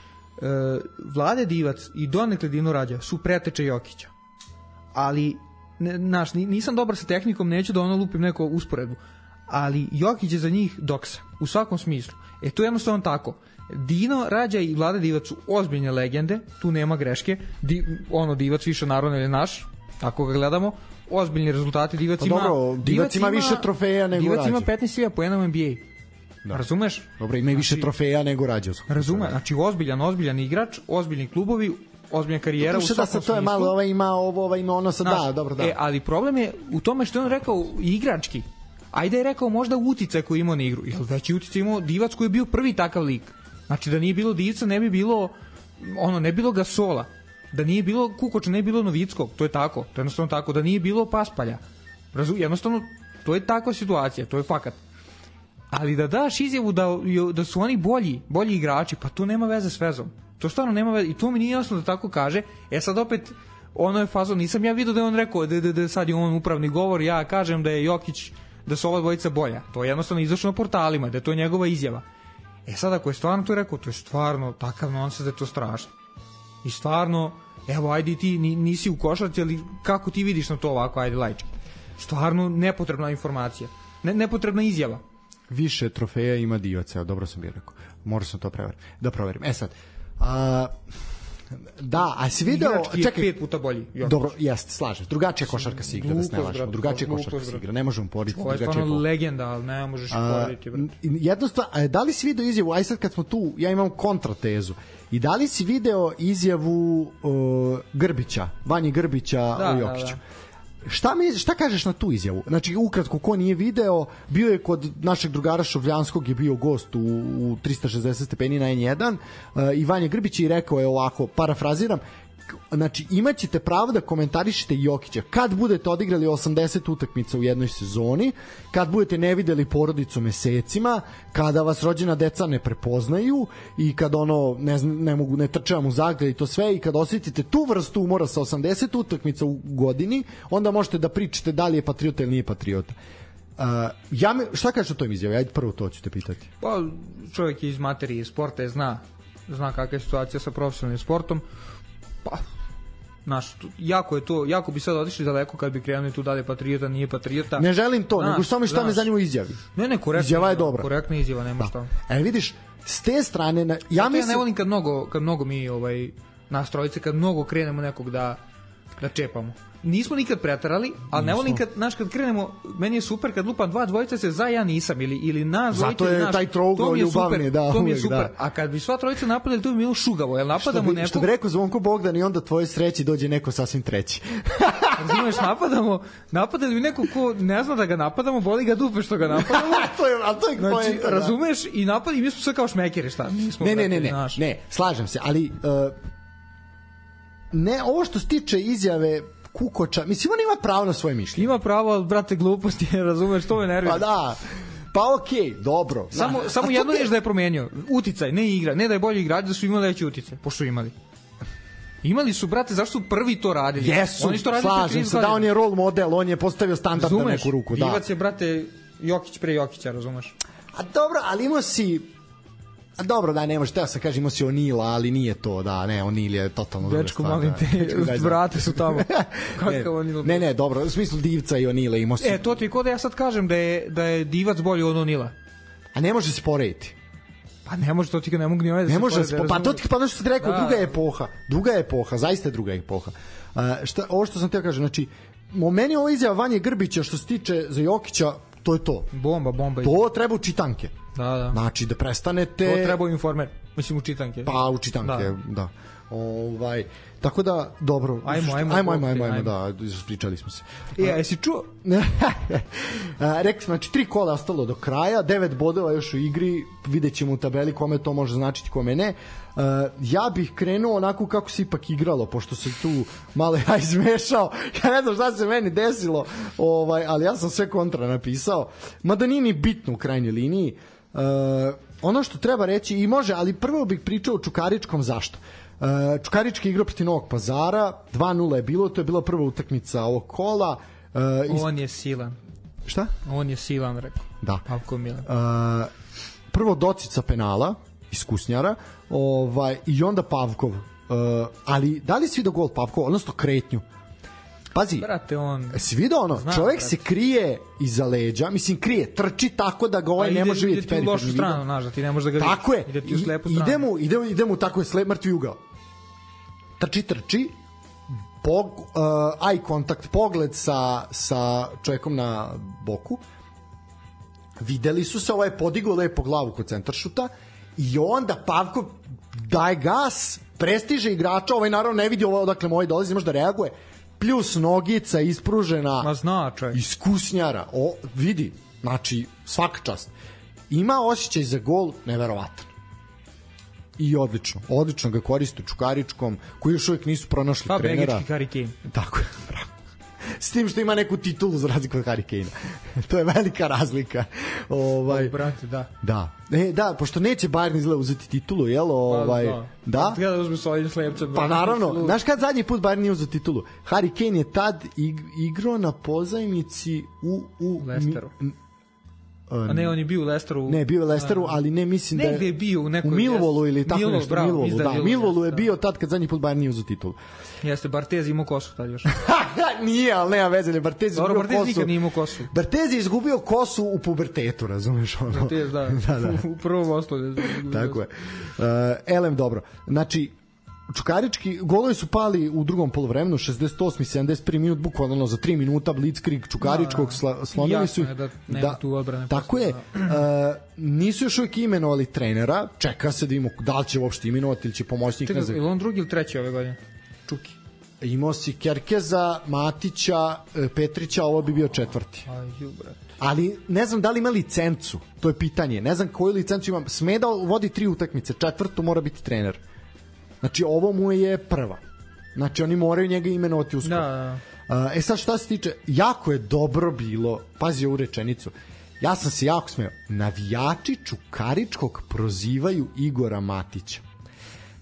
Vlade Divac i donekle Dino Rađa su preteče Jokića. Ali nisam dobar sa tehnikom, neću da lupim neku usporedbu, ali Jokić je za njih doksa, u svakom smislu. To je jednostavno tako. Dino Rađa i Vlade Divac su ozbiljne legende, tu nema greške. Divac više naravno je naš, ako ga gledamo, ozbiljni rezultati. Divac ima više trofeja nego Rađa. Divac ima 15.000 poena u NBA. Da. Razumeš? Dobro, ima i više trofeja nego Rađa. Razume, znači ozbiljan igrač, ozbiljni klubovi, ozbiljna karijera u svakom smislu. To je malo, ima ono sad, da, dobro, da. Ali problem je u tome što je on rekao igrački. Ajde je rekao možda uticaj koji imao na igru. Jel veći uticaj imao Divac koji je bio prvi takav lik. Znači da nije bilo Divca, ne bi bilo ne bilo Gasola. Da nije bilo Kukoča, ne bi bilo Novickog. To je tako. To je jednostavno tako. Da nije bilo Paspalja. Jednostavno, to je takva situacija. To je fakat. Ali da daš izjavu da su oni bolji igrači, pa to nema veze s vezom. To stvarno nema veze. I to mi nije jasno da tako kaže. Sad opet, je fazon. Nisam ja vidio da je on rekao da sad je on upravni govor. Ja kažem da je Jokić, da su ova dvojica bolja. To je jednostavno izašlo na portalima, da je to njegova izjava. Sad ako je stvarno to rekao, to je stvarno takav nonsens da je to strašno. I stvarno, evo, ajde ti nisi u košarci, ali kako ti vidiš na to ovako, ajde lajčki. Stvarno nepotrebna informacija. Nepotrebna izjava. Više trofeja ima Divac, dobro sam bio rekao. Morao sam to da proverim. Sad, da, a si video, čekaj, 5 puta bolji. Dobro, jeste, slažem. Drugačija košarka se igra, da se ne lažemo. Drugačija košarka se igra, ne možemo porediti. To je stvarno legenda, ali ne možeš porediti. Jednostavno, da li si video izjavu, aj sad kad smo tu, ja imam kontratezu. I da li si video izjavu Grbića, Vanji Grbića o Jokiću? Šta kažeš na tu izjavu? Znači, ukratko, ko nije video, bio je kod našeg drugara Šovljanskog, je bio gost u 360 stepeni na N1, i Vanja Grbić je rekao, ovako, parafraziram, znači, imaćete pravo da komentarišete Jokića kad budete odigrali 80 utakmica u jednoj sezoni, kad budete ne videli porodicu mesecima, kada vas rođena deca ne prepoznaju i kad ne trče vam u zagradi i to sve, i kad osjetite tu vrstu umora sa 80 utakmica u godini, onda možete da pričate da li je patriota ili nije patriota. Šta kažeš o toj izjavi? Ajde, prvo to ću te pitati. Pa, čovjek je iz materije sporta, zna kakva je situacija sa profesionalnim sportom. Pa, jako bi sad otišli daleko kad bi krenuli tu dalje patriota, nije patriota. Ne želim to, nego samo šta me zanima izjavi. Ne, izjava je dobra. Korektna izjava, nema šta. Vidiš, s te strane, ja ne volim kad mnogo mi nas trojice, kad mnogo krenemo nekog da čepamo. Nismo nikad preterali, ali ne volim kad krenemo, meni je super kad lupam dvojica se za ja nisam ili nas dvojice. Zato je taj trougao ljubavni, da. To mi je super. A kad bi sva trojica napadali, to bi bilo šugavo, jel napadamo nekog. Što bi rekao Zvonko Bogdan i onda tvoje sreći dođe neko sasvim treći. Razumeš, napadali bi neko ko ne zna da ga napadamo, boli ga dupe što ga napadamo. to je znači, razumeš, i napadi, mi smo sve kao šmekeri, šta? Ne, slažem se, ali ne, ovo što se tiče izjave Kukoča, mislim, on ima pravo na svoje mišljenje. Ima pravo, ali, brate, gluposti, razumeš, to me nervira. Pa da, pa okej, dobro. Samo jedno je da je promenio. Uticaj, ne igra, ne da je bolji igrač, da su imali veći uticaj, pošto imali. Imali su, brate, zašto su prvi to radili? Jesu, slažem se, da on je role model, on je postavio standard na neku ruku. Divac je, brate, Jokić pre Jokića, razumeš? A dobro, ali imao si... A dobro, da, ne može, teo sam kažem, imao si O'Neala, ali nije to, da, ne, O'Neal je totalno druga stvar. Dečko, molim te, vrate su tamo. Ne, dobro, u smislu Divca i O'Neala imao si... To ti ko da ja sad kažem da je Divac bolji od O'Neala. A ne može se porediti. Pa ne može, to ti ne mogu ni ovaj da se poredi. Pa to ti pa nešto ti rekao, druga je epoha, zaista je druga epoha. Ovo što sam te kažem, znači, meni ovo izjava Vanje Grbića što se tiče za Jokića, to je to. Bomba. To treba u čitanke. Da. Znači da prestanete... To treba u Informer, mislim u čitanke. Pa u čitanke, da. Tako da, dobro. Ajmo, da, ispričali smo se. Jesi čuo? Rekli smo, znači 3 kola ostalo do kraja, 9 bodova još u igri, vidjet ćemo u tabeli kome to može značiti, kome ne. Ja bih krenuo onako kako se ipak igralo, pošto se tu malo ja izmešao, ja ne znam šta se meni desilo, ali ja sam sve kontra napisao, mada nije ni bitno u krajnjoj liniji. Ono što treba reći, i može, ali prvo bih pričao o Čukaričkom, zašto? Čukarički igrao protiv Novog Pazara, 2-0 je bilo, to je bila prva utakmica ovog kola. On je silan. Šta? On je silan, rekao. Da. Avko Milan. Prvo Docica penala, iskusnjara, i onda Pavkov. Ali da li si vidio gol Pavkov, odnosno kretnju? Pazi, brate, si vidio ono, čovjek se krije iza leđa, mislim krije, trči tako da ga ne može vidjeti periferni. Ide ti u lošu stranu, znaš, da ti ne može da ga vidiš. Tako je, ide mu tako je mrtvi ugao. Trči, eye contact, pogled sa čovjekom na boku, videli su se, podigao lepo glavu kod centaršuta i onda Pavkov daje gas, prestiže igrača, naravno ne vidi odakle moj dolazi, ne može da reaguje, plus nogica ispružena, iskusnjara, vidi, znači svaka čast, ima osjećaj za gol neverovatan i odlično ga koristi u Čukaričkom, koji još uvijek nisu pronašli trenera. Begički Harry Kane. Tako je, bravo. S tim što ima neku titulu za razliku od Harry Kane-a. To je velika razlika. Brate, da. Da, pošto neće Bayern izgleda uzeti titulu, jel? Da. Da uzme s ovim slepcem. Pa naravno. Znaš kad zadnji put Bayern nije uzeti titulu? Harry Kane je tad igrao na pozajmici u Lesteru. A ne, on je bio u Lesteru. Ne, bio je u Lesteru, ali ne mislim da je... Negde je bio u nekoj... U Millwallu ili tako nešto. Millwallu, da. Millwallu je bio tad kad zadnji put Bayern nije uzeo titulu. Jeste, Barthez imao kosu tad još. Nije, ali nema veze. Barthez nikad nije imao kosu. Barthez je izgubio kosu u pubertetu, razumeš? Barthez, da. U prvom osnovu. Tako je. Elem, dobro. Znači, Čukarički golovi su pali u drugom poluvremenu, 68. 71. minut, bukvalno za 3 minuta blitzkrieg Čukaričkog, slomili su. Tako je. Nisu još uvijek imenovali trenera, čeka se da imamo da li će uopšte imenovati ili će pomoćnik. Čekaj, ili on drugi ili treći ove godine? Čuki. Imao si Kerkeza, Matića, Petrića, ovo bi bio četvrti. Ali ne znam da li ima licencu, to je pitanje. Ne znam koju licencu ima. Sme da vodi 3 utakmice, četvrtu mora biti trener. Znači, ovo mu je prva. Znači, oni moraju njega imenovati uskoro. Da. Sad šta se tiče, jako je dobro bilo, pazi ovu rečenicu, ja sam se jako smeo, navijači Čukaričkog prozivaju Igora Matića.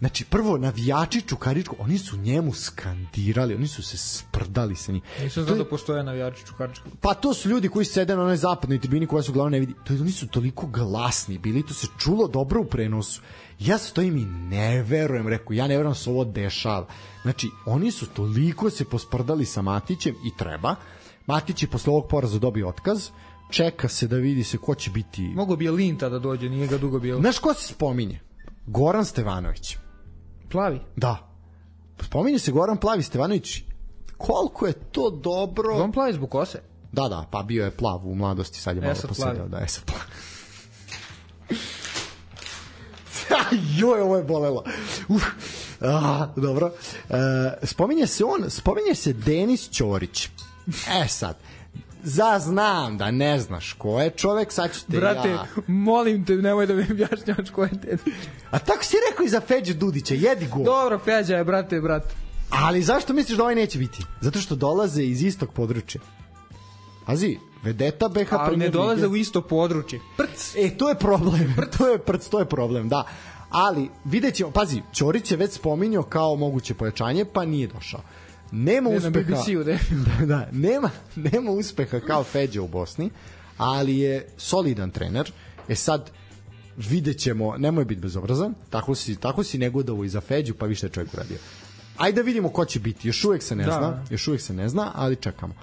Znači, prvo, navijači Čukaričkog, oni su njemu skandirali, oni su se sprdali sa njim. Nisam znao da postoje navijači Čukaričkog. Pa to su ljudi koji sede na onoj zapadnoj tribini koja se uglavnom ne vidi. Oni su toliko glasni bili, to se čulo dobro u prenosu. Ja stojim i ne verujem, rekao, ja ne verujem se ovo dešava. Znači, oni su toliko se posprdali sa Matićem i treba. Matić je posle ovog poraza dobio otkaz, čeka se da vidi se ko će biti... Mogu bi je Linta da dođe, nije ga dugo bilo. Znaš ko se spominje? Goran Stevanović. Plavi? Da. Spominje se Goran Plavi Stevanović. Koliko je to dobro... On plavi zbog kose? Da, pa bio je plav u mladosti, sad je malo posedao. Da, sad plavi. Joj, ovo je bolelo. Dobro. Spominje se Denis Ćorić. Sad, znam da ne znaš ko je čovek, sad ću te brate, molim te, nemoj da mi objašnjavaš ko je Denis. A tako si rekao i za Feđu Dudića, jedi go. Dobro, Feđa je, brate. Ali zašto misliš da ovaj neće biti? Zato što dolaze iz istog područja. Pazi, vedeta BH Premier Lige. Ali ne dolaze u isto područje. Prc. To je problem. To je problem, da. Ali, vidjet ćemo, pazi, Ćorić je već spominjao kao moguće pojačanje, pa nije došao. Nema uspeha kao Feđa u Bosni, ali je solidan trener. Sad vidjet ćemo, nemoj biti bezobrazan, tako si negodavo i za Feđu, pa više je čovjek uradio. Ajde da vidimo ko će biti, još uvijek se ne zna, ali čekamo.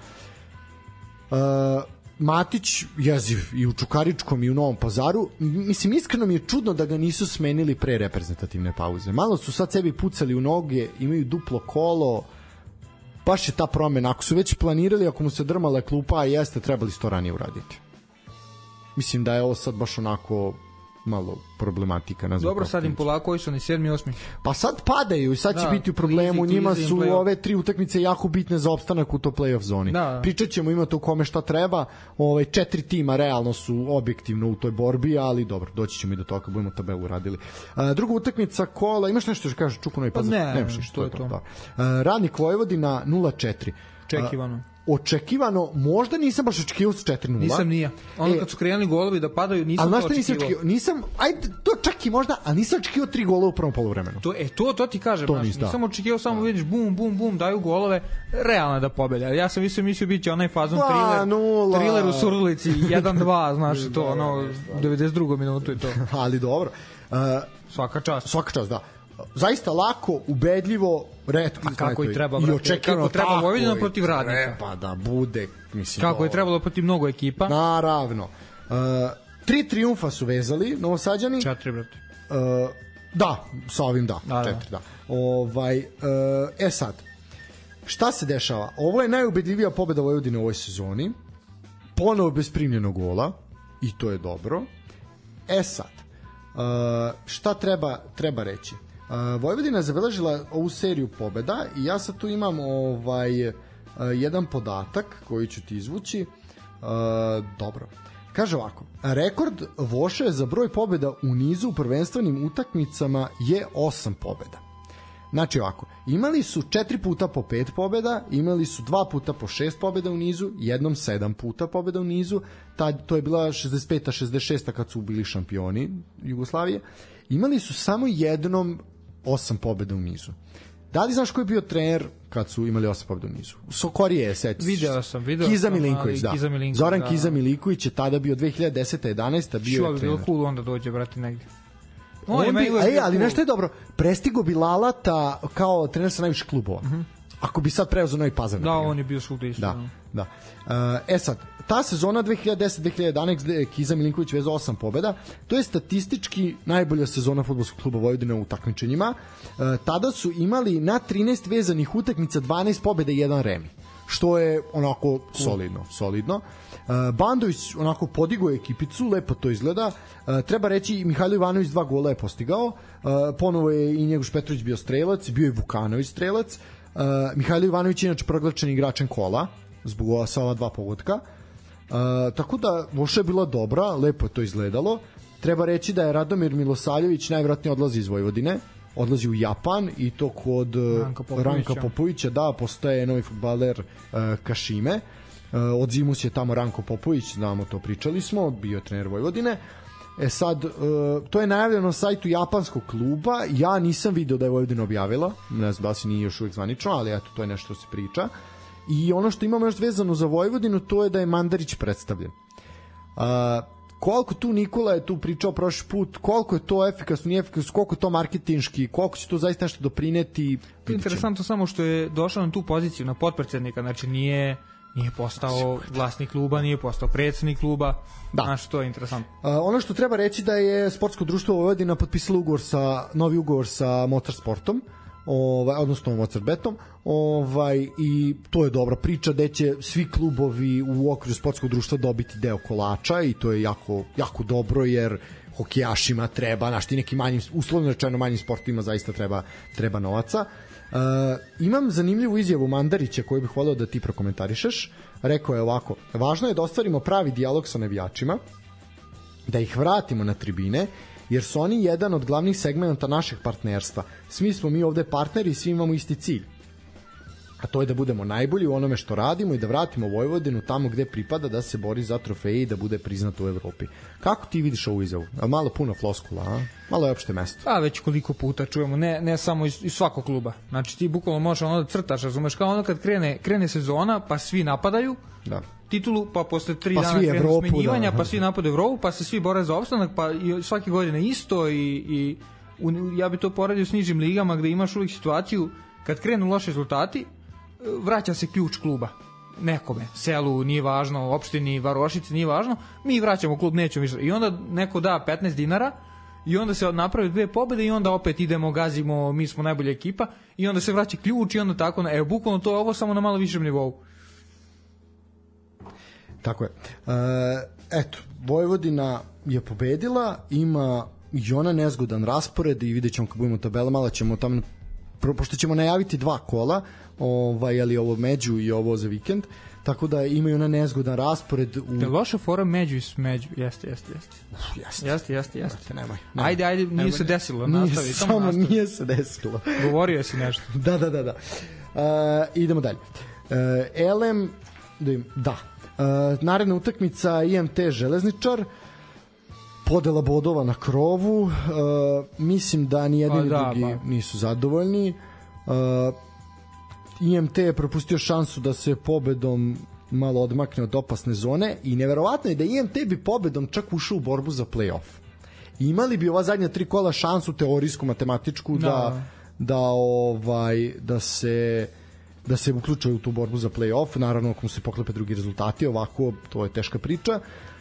Matić jeziv i u Čukaričkom i u Novom Pazaru. Mislim, iskreno mi je čudno da ga nisu smenili pre reprezentativne pauze. Malo su sad sebi pucali u noge, imaju duplo kolo, baš je ta promena. Ako su već planirali, ako mu se drmala klupa, a jeste, trebali su to ranije uraditi. Mislim da je ovo sad baš onako malo problematika. Dobro, sad im polako, koji su oni 7. 8. Pa sad padaju i sad će biti u problemu. Njima su ove 3 utakmice jako bitne za opstanak u to play-off zoni. Pričat ćemo, ima to kome šta treba. 4 tima realno su objektivno u toj borbi, ali dobro, doći ćemo i do toga, budemo tabelu uradili. Druga utakmica kola, imaš nešto što kaže Čuku Novi Pazar? Ne, što je to. Radnik Vojvodina 0-4. Očekivano, možda nisam baš očekivao s 4-0. Nisam nije. Ono kad su krenuli golovi da padaju, nisam to očekivao. To čak i možda, ali nisam očekivao 3 gola u prvom poluvremenu. To ti kažem, nisam očekivao samo vidiš bum, bum, bum, daju golove, realno da pobede. Ja sam mislio biće onaj fazon thriller u Surdulici, 1-2, znaš to, 92. minutu i to. Ali dobro. Svaka čast, da. Zaista lako, ubedljivo, retko. A kako i treba, brate? Kako treba Vojvodina protiv Radnika? Pa da bude, mislim. Kako je trebalo protiv mnogo ekipa? Naravno. 3 trijumfa su vezali Novosađani. 4, brate. Da, sa ovim 4, da. Sad, šta se dešava? Ovo je najubedljivija pobeda Vojvodine u ovoj sezoni. Ponovo bez primljenog gola. I to je dobro. Sad, šta treba reći? Vojvodina je zabeležila ovu seriju pobeda i ja sad tu imam jedan podatak koji ću ti izvući. Dobro. Kaže ovako, rekord Voše za broj pobeda u nizu u prvenstvenim utakmicama je 8 pobeda. Znači ovako, imali su 4 puta po 5 pobeda, imali su 2 puta po 6 pobeda u nizu, jednom 7 puta pobeda u nizu, to je bila 65. 66. kad su bili šampioni Jugoslavije. Imali su samo jednom 8 pobeda u nizu. Da li znaš ko je bio trener kad su imali 8 pobeda u nizu? Sokorije, video sam. Kiza Milinković, da. Zoran Kiza Milinković je tada bio 2010. 11. bio je trener. Bilo cool onda dođe, brati, negdje. Ali nešto je dobro, prestigo bi Lalata kao trener sa najviših klubova. Ako bi sad preuzeo Novi Pazar. Da, on je bio svugde isto. Da. Sad, ta sezona 2010-2011 gde je Kiza Milinković vezao 8 pobeda, to je statistički najbolja sezona fudbalskog kluba Vojvodine u takmičenjima. Tada su imali na 13 vezanih utakmica 12 pobeda i 1 remi, što je onako solidno. Bandović onako podigao ekipicu, lepo to izgleda. Treba reći, Mihajlo Ivanović 2 gola je postigao, ponovo je i Njegoš Petrović bio strelac, bio je Vukanović strelac. Mihajlo Ivanović je inače proglašen igračem kola zbog ova 2 pogotka. Tako da Voša je bila dobra, lepo je to izgledalo. Treba reći da je Radomir Milosavljević najvjerojatnije odlazi iz Vojvodine, odlazi u Japan i to kod Ranka Popovića, da, postaje novi fudbaler Kašime. Od zimus je tamo Ranko Popović, znamo to, pričali smo, bio trener Vojvodine. Sad, to je najavljeno na sajtu japanskog kluba, ja nisam video da je Vojvodina objavila, ne znam da se nije još uvijek zvanično, ali eto, to je nešto što se priča. I ono što imamo još vezano za Vojvodinu, to je da je Mandarić predstavljen. Koliko tu Nikola je tu pričao prošli put, koliko je to efikasno, nije efikasno, koliko je to marketinški, koliko će to zaista nešto doprineti. To je interesantno samo što je došao na tu poziciju, na potpredsednika, znači nije postao vlasnik kluba, nije postao predsednik kluba. Da. Znači, to je interesantno. Ono što treba reći da je Sportsko društvo Vojvodina potpisalo novi ugovor sa Motorsportom, odnosno Mozartbetom, i to je dobra priča da će svi klubovi u okviru Sportskog društva dobiti deo kolača i to je jako, jako dobro, jer hokejašima treba, ti neki manjim, uslovno rečeno manjim sportovima zaista treba novaca. Imam zanimljivu izjavu Mandarića koju bih voleo da ti prokomentarišeš. Rekao je ovako: važno je da ostvarimo pravi dijalog sa navijačima, da ih vratimo na tribine, jer su oni jedan od glavnih segmenta našeg partnerstva. Svi smo mi ovde partneri i svi imamo isti cilj, a to je da budemo najbolji u onome što radimo i da vratimo Vojvodinu tamo gde pripada, da se bori za trofeje i da bude priznato u Evropi. Kako ti vidiš ovu izjavu? Malo puno floskula, a? Malo je opšte mesto. A već koliko puta čujemo, ne samo iz svakog kluba. Znači ti bukvalno možeš da crtaš, razumeš, kao ono kad krene sezona, pa svi napadaju titulu, pa posle 3 dana krenu smenjivanja, pa svi napadaju Evropu, pa se svi bore za opstanak, pa i svake godine isto i ja bi to poredio s nižim ligama gde imaš uvijek situaciju kad krenu loši rezultati, vraća se ključ kluba nekome, selu, nije važno, opštini, varošici, nije važno, mi vraćamo klub, nećemo više. I onda neko da 15 dinara i onda se napravi 2 pobede i onda opet idemo, gazimo, mi smo najbolja ekipa i onda se vraća ključ i onda tako, bukvalno to je ovo samo na malo višem nivou. Tako je. Eto, Vojvodina je pobedila, ima i ona nezgodan raspored i vidjet ćemo kad budemo tabela, malo ćemo tamo, pošto ćemo najaviti 2 kola, ali ovo među i ovo za vikend, tako da imaju na nezgodan raspored. Je loša fora među. Jeste. Nemoj. Ajde, nije se desilo. Nastavi, samo nije se desilo. Govorio si nešto. Da. Idemo dalje. Elem, naredna utakmica IMT Železničar, podela bodova na krovu, mislim da ni jedni ni drugi nisu zadovoljni. IMT je propustio šansu da se pobedom malo odmakne od opasne zone i neverovatno je da IMT bi pobedom čak ušao u borbu za play-off. Imali bi ova zadnja 3 kola šansu teorijsku, matematičku da se uključuju u tu borbu za play-off, naravno ako mu se poklepe drugi rezultati, ovako to je teška priča.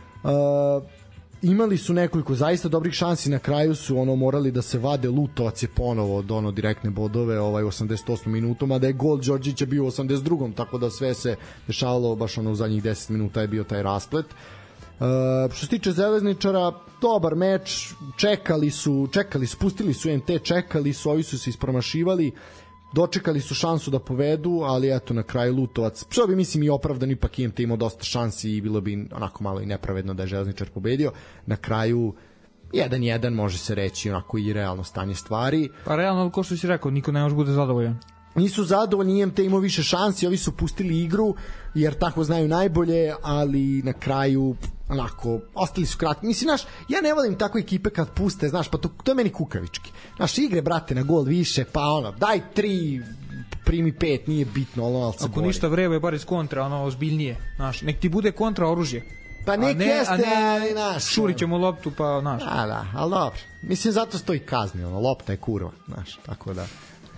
Imali su nekoliko zaista dobrih šansi, na kraju su morali da se vade, Lutovac je ponovo od direktne bodove 88 minutom, a da je gol Đorđića bio u 82. tako da sve se dešavalo baš u zadnjih 10 minuta je bio taj rasplet. Što se tiče Železničara, dobar meč, čekali su, pustili su MT, čekali su, ovi su se ispromašivali, dočekali su šansu da povedu, ali eto na kraju Lutovac, što bi mislim i opravdan, ipak IMT imao dosta šansi i bilo bi onako malo i nepravedno da je Železničar pobedio. Na kraju 1-1 može se reći onako i realno stanje stvari. Pa realno, ko što si rekao, niko ne može bude zadovoljan. Nisu zadovoljni, IMT imao više šansi, ovi su pustili igru jer tako znaju najbolje, ali na kraju onako, ostali su kratki. Mislim, znaš, ja ne volim tako ekipe kad puste, znaš, pa to je meni kukavički. Znaš, igre, brate, na gol više, pa daj 3, primi 5, nije bitno, ali se bori. Ako ništa vrebe, bar iz kontra, ozbiljnije, znaš, nek ti bude kontra oružje. Pa nek jeste, znaš. Šurit ćemo loptu, pa, znaš. Da, ali dobro. Mislim, zato stoji kazni, lopta je kurva, znaš, tako da.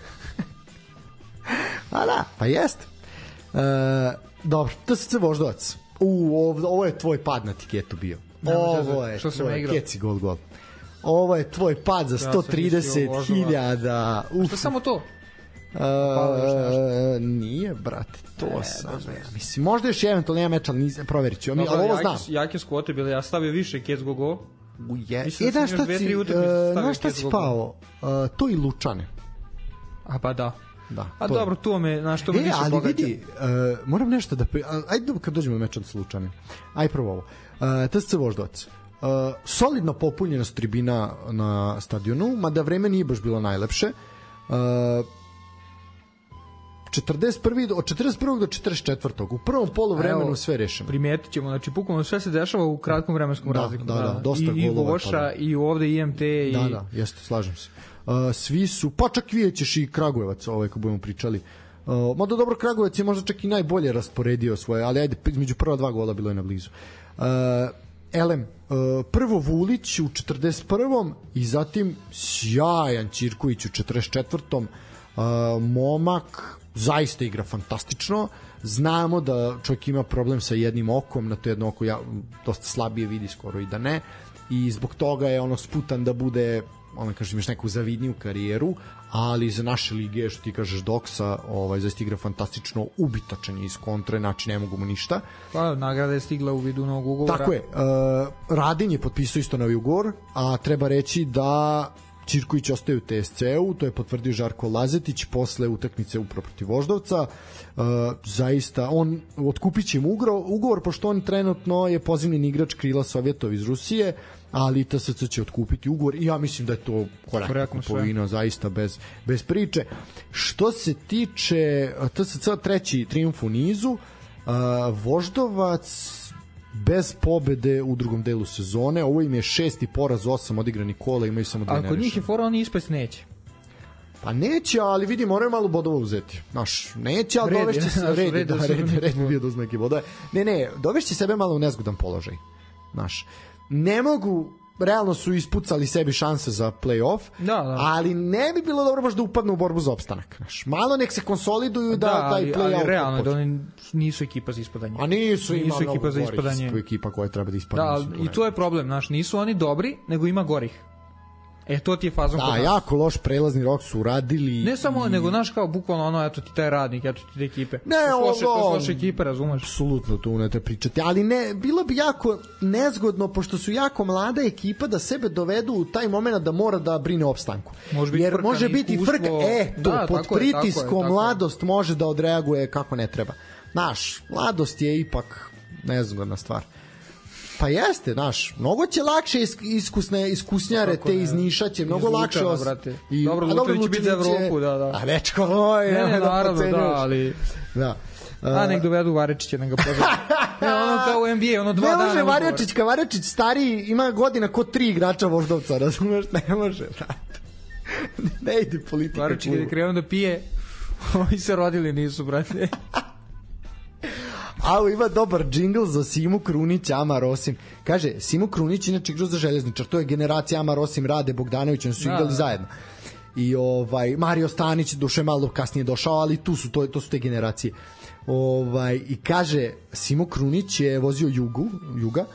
Pa jeste. Dobro, TSC Voždovac. Ovo je tvoj pad na tiketu bio. Ovo je tvoj keci gol. Ovo je tvoj pad za 130.000. Što samo to? Nije, brate, to sam. Mislim, možda još eventualno nema meča, ali proverit ću. Ovo znam. Jake skote bile, ja stavio više kec go. Znaš šta si pao? To i Lučane. A pa da. Da, a dobro, to me više pogađa. Ali vidi, moram nešto da... Ajde kad dođemo meč od Slučanim. Aj prvo ovo. TSC Voždovac. Solidno popunjenost tribina na stadionu, mada vreme nije baš bilo najlepše. od 41. do 44. U prvom poluvremenu sve rešeno. Primetit ćemo, znači bukvalno sve se dešava u kratkom vremenskom razliku. Da, dosta golova. I Goša, i ovde IMT. Da, jeste, slažem se. Svi su, pa čak vidjet ćeš i Kragujevac, kad budemo pričali. Mada dobro, Kragujevac je možda čak i najbolje rasporedio svoje, ali ajde, između prva 2 gola bilo je na blizu. Elem, prvo Vulić u 41. i zatim sjajan Ćirković u 44. Momak zaista igra fantastično. Znamo da čovjek ima problem sa jednim okom, na to jedno oko dosta slabije vidi, skoro i da ne, i zbog toga je sputan da bude, kažem, još neku zavidniju karijeru, ali za naše lige, što ti kažeš, Doksa, zaista igra fantastično, ubitačan je iz kontre, znači ne mogu mu ništa. Pa, nagrada je stigla u vidu novog ugovora. Tako je, Radin je potpisao isto novi ugovor, a treba reći da Ćirković ostaje u TSC-u, to je potvrdio Žarko Lazetić posle utakmice protiv Voždovca. Zaista, on otkupit će im ugovor, pošto on trenutno je pozivni igrač krila Sovjetov iz Rusije, ali TSC će otkupiti ugovor i ja mislim da je to korektno kupovina, zaista bez priče. Što se tiče TSC, treći trijumf u nizu, Voždovac bez pobede u drugom delu sezone, ovo im je 6. poraz, 8 odigranih kola, imaju samo 2 nerešene. Ako njih je fora, oni ispast neće. Pa neće, ali vidi, moraju malo bodova uzeti. Neće, ali dovešće se red bio da uzme neki bodove. Ne, dovešće sebe malo u nezgodan položaj. Ne mogu, realno su ispucali sebi šanse za play-off, ali ne bi bilo dobro baš da upadnu u borbu za opstanak. Malo nek se konsoliduju da taj play-off. Ali realno da oni nisu ekipa za ispadanje. A nisu ekipa za ispadanje. Ekipa koja treba da ispadne. Da, i to je problem, nisu oni dobri, nego ima gorih. To ti je fazon. Da, jako loš prelazni rok su uradili. Ne samo, nego kao bukvalno eto ti taj radnik, eto ti te ekipe. Ne, to su loše ekipe, razumeš? Apsolutno, tu ne treba pričati, ali ne, bilo bi jako nezgodno, pošto su jako mlada ekipa, da sebe dovedu u taj moment da mora da brine o opstanku. Jer može biti frka, pod pritiskom mladost može da odreaguje kako ne treba. Mladost je ipak nezgodna stvar. Pa jeste, mnogo će lakše iskusnjare te iz Niša će mnogo lakše Dobro, Lučević će biti za Evropu, da. A Večko, naravno, da, ali da. Nek dovedu Varečića, nek ga pozove. Kao u NBA, 2 dana. Ne može Varečić stariji, ima godina ko 3 igrača Voždovca, razumeš, ne može. Ne ide politika. Varečić je krenuo da pije, ovi se rodili nisu, brate. Ima dobar džingl za Simu Krunić, Amar Osim. Kaže, Simu Krunić inače igrao za Željezničar, to je generacija Amar Osim, Rade Bogdanović, oni su igrali zajedno. I Mario Stanić, duše malo kasnije došao, ali to su te generacije. I kaže, Simo Krunić je vozio Juga,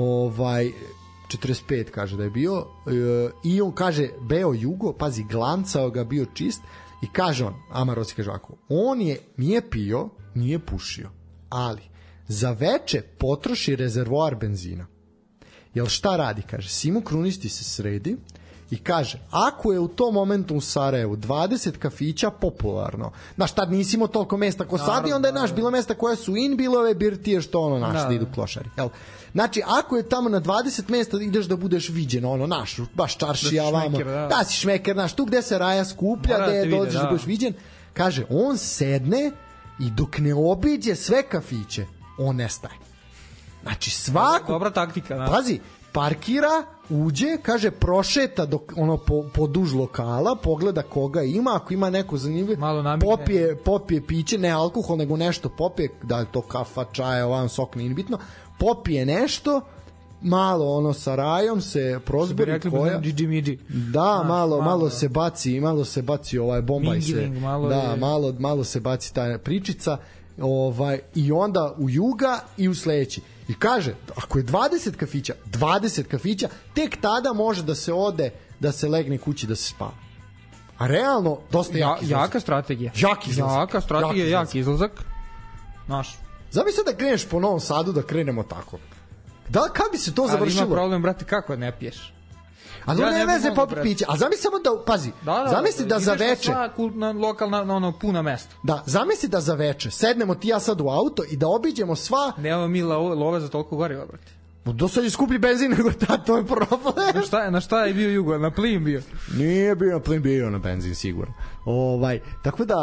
45 kaže da je bio, i on kaže, beo Jugo, pazi, glancao ga, bio čist, i kaže on, Amar Osim kaže ovako, nije pio, nije pušio, ali za veče potroši rezervoar benzina. Jel šta radi? Kaže, Simo Krunić ti se sredi i kaže, ako je u tom momentu u Sarajevu 20 kafića popularno, tad nisi imao toliko mesta ko sad i onda je bilo mesta koja su bilo ove birtije što da idu klošari. Jel? Znači, ako je tamo na 20 mesta ideš da budeš viđen, baš čaršija vamo, da si šmeker, tu gde se raja skuplja, gde dođeš da budeš viđen, kaže, on sedne i dok ne obiđe sve kafiće, on nestaje. Znači svako... Dobra taktika, da. Pazi, parkira, uđe, kaže, prošeta poduž lokala, pogleda koga ima, ako ima neko zanimljivo, popije piće, ne alkohol, nego nešto popije, da je to kafa, čaja, sok, nije bitno, popije nešto, malo sa rajom se prozbori koja. Da, malo se baci bombaj se. Da, malo se baci ta pričica, i onda u Juga i u sledeći. I kaže, ako je 20 kafića, tek tada može da se ode, da se legne kući, da se spava. A realno, dosta jaka strategija. Jak izlazak. Zamisli da kreneš po Novom Sadu, da krenemo tako. Kad bi se to završilo? Ali ima problem, brate, kako ne piješ? A ne veze popit piće. A zamisli samo da, pazi, zamisli da za veče... na lokalna, puna mesta. Da, zamisli da za veče sednemo ti ja sad u auto i da obiđemo sva... Nemamo mi love za toliko goriva, brate. Do sad je skuplji benzin nego to je problem. Na šta je bio Jugo? Na plin bio? Nije bio na plin, bio na benzin, sigurno. Tako da,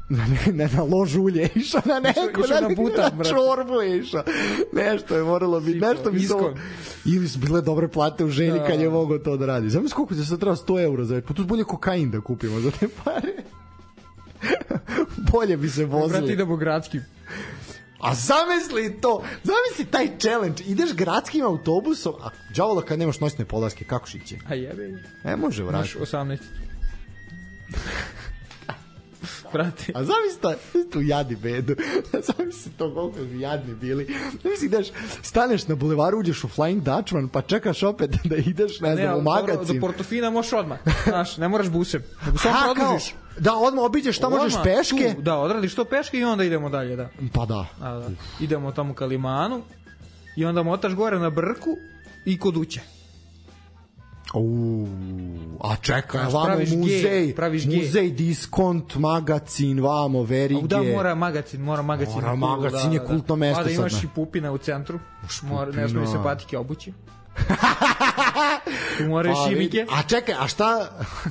ne na lož ulje išao na neku, na čorbu išao. Nešto je moralo biti, nešto mi to... Ili su bile dobre plate u želji kad je mogao to da radi. Znam koliko će se treba 100 eura za pa tu bolje kokain da kupimo za te pare. Bolje bi se vozili. Brati idemo gradskim. A zamisli to, zamisli taj challenge, ideš gradskim autobusom, a đavola kad nemaš noćne polaske, kako šiće? A jebe. Može vratiti. Maš 18. Brate. A zamisli tu jadi bedu, zamisli to koliko bi jadni bili. Zamisli ideš, staneš na bulevaru, uđeš u Flying Dutchman, pa čekaš opet da ideš, ne znam, u magazin. Do Portofina možeš odmah, znaš, ne moraš busem, nego samo produžiš. Da, odmah obiđeš, šta možeš peške. Tu, da, odradiš to peške i onda idemo dalje, da. Pa da. Da. Idemo tamo ka Limanu i onda motaš gore na Brku i kod Uće. A čekaj, vamo muzej, diskont, magazin, vamo, verige. Da, mora magazin. Magazin je kultno mesto sad. Da, imaš i Pupina u centru, ne smije se patike obući. Tu moraš šimike. A čekaj, a šta...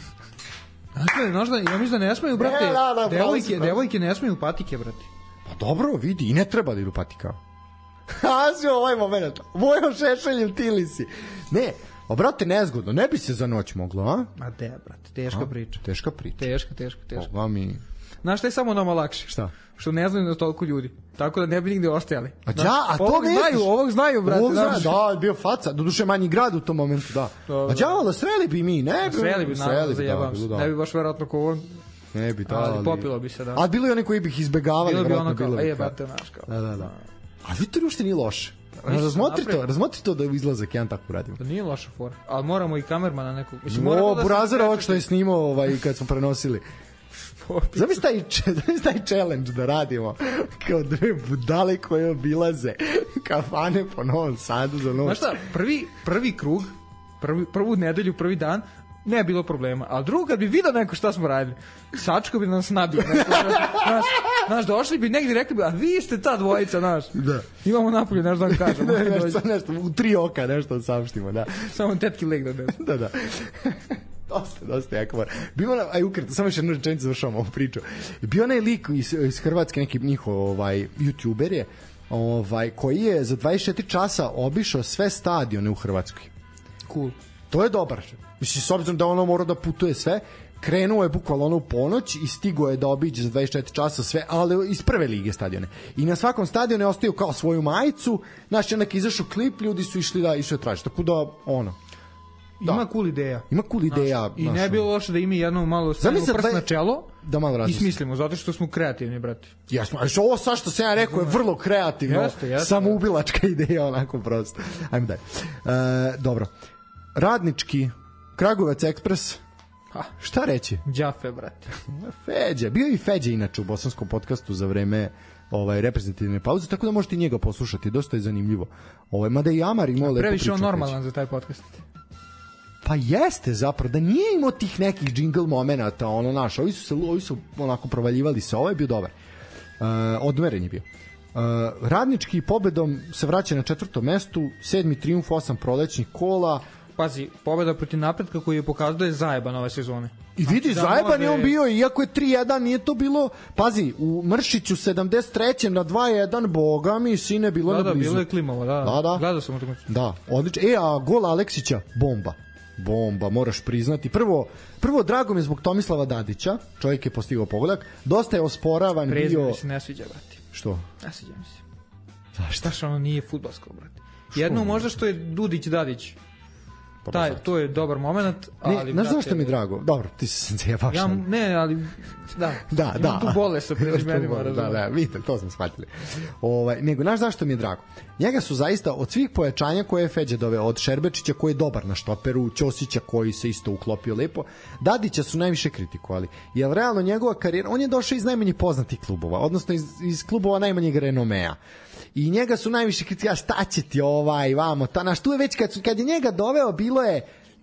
Ja mislim da ne smiju, brate, devojke ne smiju patike, brate. Pa dobro, vidi, i ne treba da idu patika. Hazi ovaj moment, Vojo Šešeljem tili si. Ne, brate, nezgodno, ne bi se za noć moglo, a? Ma de, brate, teška priča. Teška priča. Teška. Boga mi... Znaš šta je samo nama lakše? Šta? Što ne znaju da toliko ljudi. Tako da ne bi nigde ostajali. A to ne ovog znaju, brate. Da, je bio faca. Doduše manji grad u tom momentu, da. A đavola, sreli bi mi, ne bi. Sreli bi, naravno, zajebam se. Ne bi baš verovatno ko on. Ne bi, da. Ali popilo bi se, da. A bilo je oni koji bi ih izbegavali. Bilo bi ono kao, jebate naš kao. Da. A vidite li ušte nije loše? Razmotri to da izlazak jedan tako uradimo. To nije loša fora, ali moramo i kamermana nekog. Burazera ovak što je snimao kad smo prenosili. Zamisli taj challenge da radimo kao dve budale koje obilaze kafane po Novom Sadu za noć. Znaš šta, prvi krug, prvu nedelju, prvi dan, ne je bilo problema, a drugo kad bi vidio neko šta smo radili, Sačko bi nas nabio. Znaš, došli bi negdje rekli bi, a vi ste ta dvojica, znaš. Da. Imamo napolje, nešto da vam kažem. nešto, u 3 oka nešto saopštimo, da. Samo tetki leg da ne. Da. Dosta jako. Bio ukratko, samo još jednu rečenicu završavamo ovu priču. Bio onaj lik iz Hrvatske, neki njihov youtuber je, koji je za 24 časa obišao sve stadione u Hrvatskoj. Cool. To je dobar. Mislim, s obzirom da ono mora da putuje sve, krenuo je bukvalno ono u ponoć i stigo je da obiđe za 24 časa sve, ali iz prve lige stadione. I na svakom stadionu je ostavio kao svoju majicu, znaš, jednak izašao klip, ljudi su išli tražiti. Tako da, ono... Da. Ima cool ideja. I ne bi bilo loše da ima jedno malo stavimo prst na čelo da malo razmislimo. I smislimo, zato što smo kreativni, brate. Jasno, a ovo sad što sam ja rekao je vrlo kreativno. Jeste. Samoubilačka ideja, onako prosto. Ajmo dalje. Dobro. Radnički Kragujevac Ekspres. Šta reći? Đafe, brate. Feđa. Bio i Feđa inače u bosanskom podcastu za vreme reprezentativne pauze, tako da možete i njega poslušati, dosta je zanimljivo. Mada i Amar imao lepo priču. Previše on normalan za taj podcast. Pa jeste zapravo, da nije imao tih nekih jingle momenata, ono naš, ovi su onako provaljivali se, ovo je bio dobar. Odmeren je bio. Radnički pobedom se vraća na 4. mestu, 7. trijumf, 8 prolećnih kola. Pazi, pobeda protiv Napretka koji je pokazao da je zajeban ove sezone. I vidi, zajeban je on bio, iako je 3-1, nije to bilo, pazi, u Mršiću 73. na 2-1, boga mi, sine, bilo na blizu. Da, bilo je klimavo, da. Gledao sam utakmicu. Da, odlično. A gol Aleksića, bomba, moraš priznati. Prvo drago mi je zbog Tomislava Dadića, čovjek je postigao pogodak, dosta je osporavan bio... Prezime mi se ne sviđa, brate. Što? Ne sviđa mi se. Zašto? Što ono nije fudbalsko, brate. Jedno možda što je Dudić Dadić. To je dobar moment, ali... Znaš zašto mi je drago? Dobro, ti se zajebaš. Ne, ali... Da. Imam tu bole sa prezimenima, razumem. Da, vidite, to smo shvatili. Nego, znaš zašto mi je drago? Njega su zaista od svih pojačanja koje je Feđa doveo, od Šerbečića koji je dobar na štoperu, Ćosića koji se isto uklopio lepo, Dadića su najviše kritikovali. Jer realno njegova karijera, on je došao iz najmanje poznatih klubova, odnosno iz klubova najmanjeg renomea. I njega su najviše kritika, šta će ti vamo, tu je već kad je njega doveo, bilo je...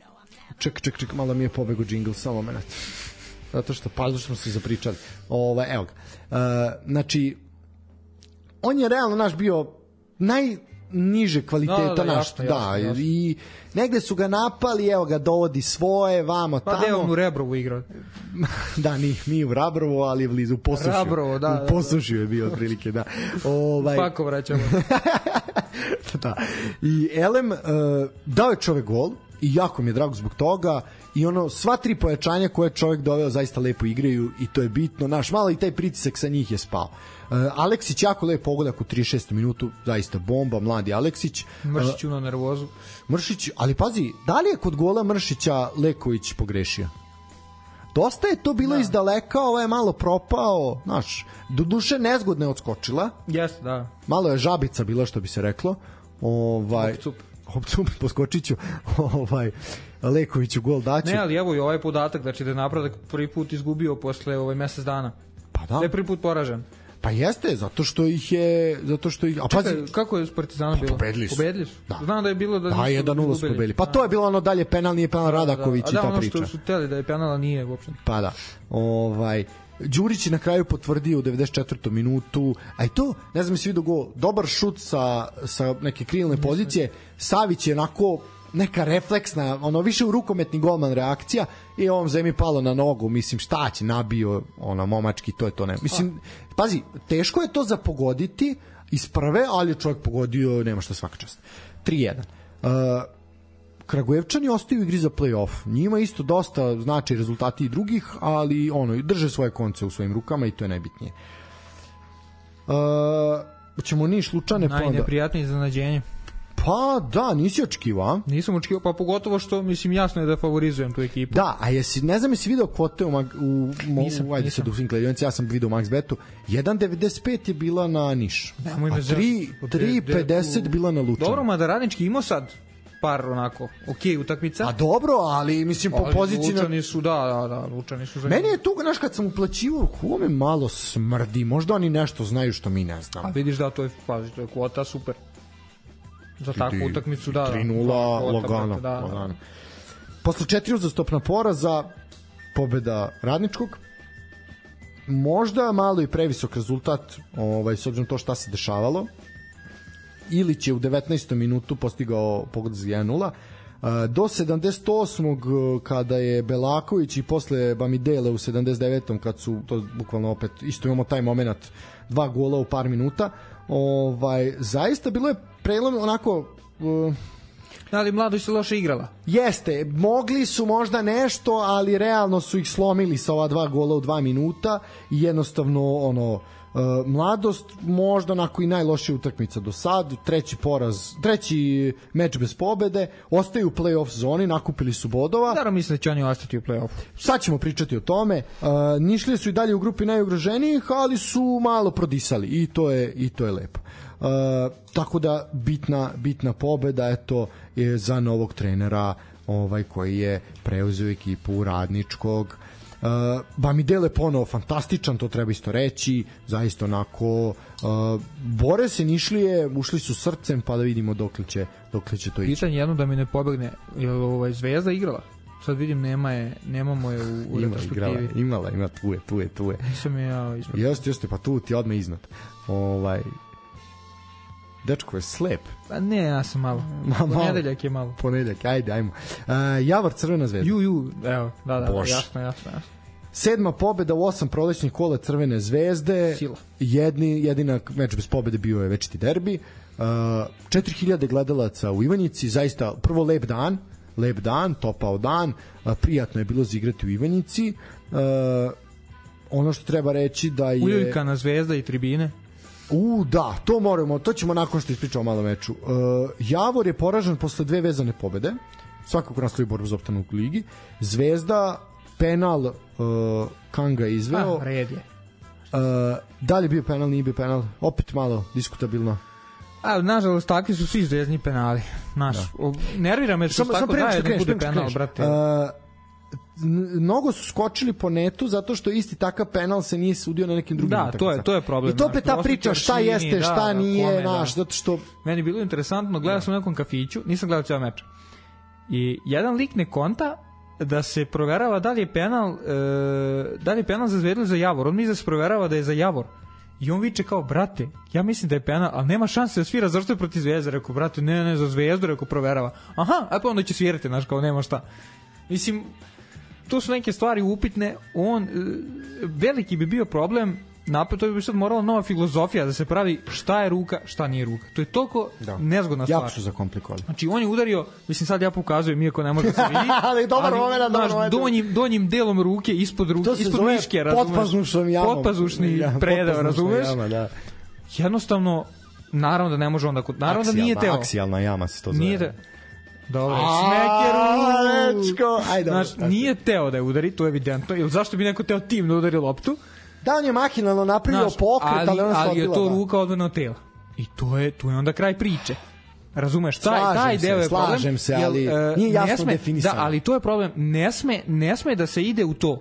Ček, malo mi je pobegao džingl, samo moment. Zato što smo se zapričali. Evo ga. Znači, on je realno naš bio niže kvaliteta i negde su ga napali, evo ga dovodi svoje vamo tamo. Pa on u Rebrovu igrao. Da, nije u Rabrovu, ali je blizu, u Posušju. Rabrovo, da. U Posušju je bio otprilike, da. Pako vraćamo. Da. I Elem dao je čovek gol i jako mi je drago zbog toga i sva 3 pojačanja koje čovek doveo zaista lepo igraju i to je bitno. Naš malo i taj pritisak sa njih je spao. Aleksić jako lep pogodak u 36. minutu, zaista bomba, mladi Aleksić. Mršić na nervozu. Mršić, ali pazi, da li je kod gola Mršića Leković pogrešio? Dosta je to bilo izdaleka, je malo propao, znaš, do duše nezgodno je odskočila. Jeste, da. Malo je žabica bila, što bi se reklo. Hopcup, poskočiću. Lekoviću gol daću. Ne, ali evo i ovaj podatak, znači da je Napredak prvi put izgubio posle mesec dana. Pa da. Da je prvi put poražen. Pa jeste, zato što ih... A čekaj, kako je s Partizanom bilo? Pobedili su. Da. Znam da je bilo... Da 1-0 su pobedili. Pa to je bilo dalje penal, nije penal Radaković i ta priča. Da, ono što su teli da je penala, nije uopšte. Pa da. Đurić je na kraju potvrdio u 94. minutu, a i to, ne znam si vidio gol, dobar šut sa neke krilne pozicije, Savić je onako neka refleksna, više u rukometni golman reakcija i ovom Zemi palo na nogu, mislim šta će, nabio momački, to je to, ne. Mislim, pazi, teško je to za pogoditi iz prve, ali je čovjek pogodio, nema šta, svaka čast. 3-1. Kragujevčani ostaju u igri za play-off. Njima isto dosta znači rezultati i drugih, ali drže svoje konce u svojim rukama i to je najbitnije. Ćemo Niš Lučane pa najneprijatnije iznenađenje. Pa da, nisi očekivao. Nisam očekivao, pa pogotovo što mislim jasno je da favorizujem tu ekipu. Da, a ne znam jesi video kvote ja sam video u MaxBetu. 1.95 je bila na Niš. A 3.50 bila na Lučane. Dobro, mada Radnički imao sad par onako, utakmica. A dobro, ali mislim po poziciji... Lučani su, da, Lučani su... Meni je tu, znaš, kad sam uplaćivao, me malo smrdi, možda oni nešto znaju što mi ne znamo. A vidiš da, to je kvota super. Za takvu utakmicu, da. 3-0, lagano. Posle 4 uzastopna poraza, pobeda Radničkog, možda malo i previsok rezultat, s obzirom to šta se dešavalo. Ilić je u 19. minutu postigao pogodak za 1-0. Do 78. kada je Belaković i posle Bamidele u 79. kad su to bukvalno opet, isto imamo taj moment, 2 gola u par minuta. Zaista bilo je prelom onako... Ali Mladost se loše igrala. Jeste, mogli su možda nešto, ali realno su ih slomili sa ova 2 gola u 2 minuta i jednostavno Mladost možda onako i najlošija utakmica do sad, treći meč bez pobede, ostaju u play-off zoni, nakupili su bodova. Naravno mislim da će oni ostati u play-offu. Sad ćemo pričati o tome. Nišlije su i dalje u grupi najugroženijih, ali su malo prodisali i to je lepo. Tako da bitna pobeda je za novog trenera koji je preuzeo ekipu Radničkog. Bamidele ponovo fantastičan, to treba isto reći, zaista onako bore se Nišlije, ušli su srcem, pa da vidimo dokle će to ići. Pitanje jedno da mi ne pobegne, je Zvezda igrala? Sad vidim nemamo je u retrospektivi. Imala, tu je. Nisam je ja iznad. Jeste, pa tu ti odmah iznad. Dečko je slep. Pa ne, ja sam malo. Ponedeljak je malo. Ajde, ajmo. Javor Crvena Zvezda. Evo, da, jasno. 7. pobeda u 8 prolećnih kola Crvene Zvezde. Sila. Jedina meč bez pobede bio je večiti derbi. 4000 gledalaca u Ivanjici, zaista prvo lep dan, topao dan, prijatno je bilo zigrati u Ivanjici. Ono što treba reći da je... Uljuljkana Zvezda i tribine. Da, to ćemo nakon što ispričamo malo meču. Javor je poražen posle 2 vezane pobede, svakako nastavi borbu za opstanak u ligi. Zvezda, penal Kanga je izveo. Red je. Da li je bio penal, nije bio penal, opet malo diskutabilno. Nažalost, takvi su svi zvezdni penali. Nervira me što tako daje da bude penal, brate. Mnogo su skočili po netu zato što isti takav penal se nije sudio na nekim drugim utakmicama. Da, to je problem. I to opet ta priča šta jeste, šta nije, zato što... Meni je bilo interesantno, gledao sam u nekom kafiću, nisam gledao cijel meč. I jedan lik ne konta da se proverava da li je penal za Zvezdu ili za Javor. On misli da se proverava da je za Javor. I on viče kao, brate, ja mislim da je penal, ali nema šanse da svira, zašto je protiv Zvezde? Rekao, brate, ne, za Zvezdu, rekao, proverava. Aha, a pa onda će svirati, znaš, kao, nema šta. Mislim, to su neke stvari upitne. Veliki bi bio problem, to bi sad morala nova filozofija da se pravi šta je ruka, šta nije ruka. To je toliko nezgodna stvar. Jako su zakomplikovali. Znači, on je udario, mislim, sad ja pokazujem, iako ne može da se vidi, ali dobar moment, donjim delom ruke, ispod miške, razumeš? Potpazušni predeo, razumeš? Jednostavno, naravno da ne može onda, naravno da nije teo. Aksijalna jama se to zove. Dobro, šmekeru. Znači, nije teo da je udari, to je evidentno. Ili zašto bi neko teo tim da udari loptu? Da, on je mahinalno napravio pokret, ali je to ruka odvojena od tela. I tu je onda kraj priče. Razumeš, taj deo je problem. Slažem se, ali nije jasno definisano. Da, ali to je problem. Ne sme da se ide u to.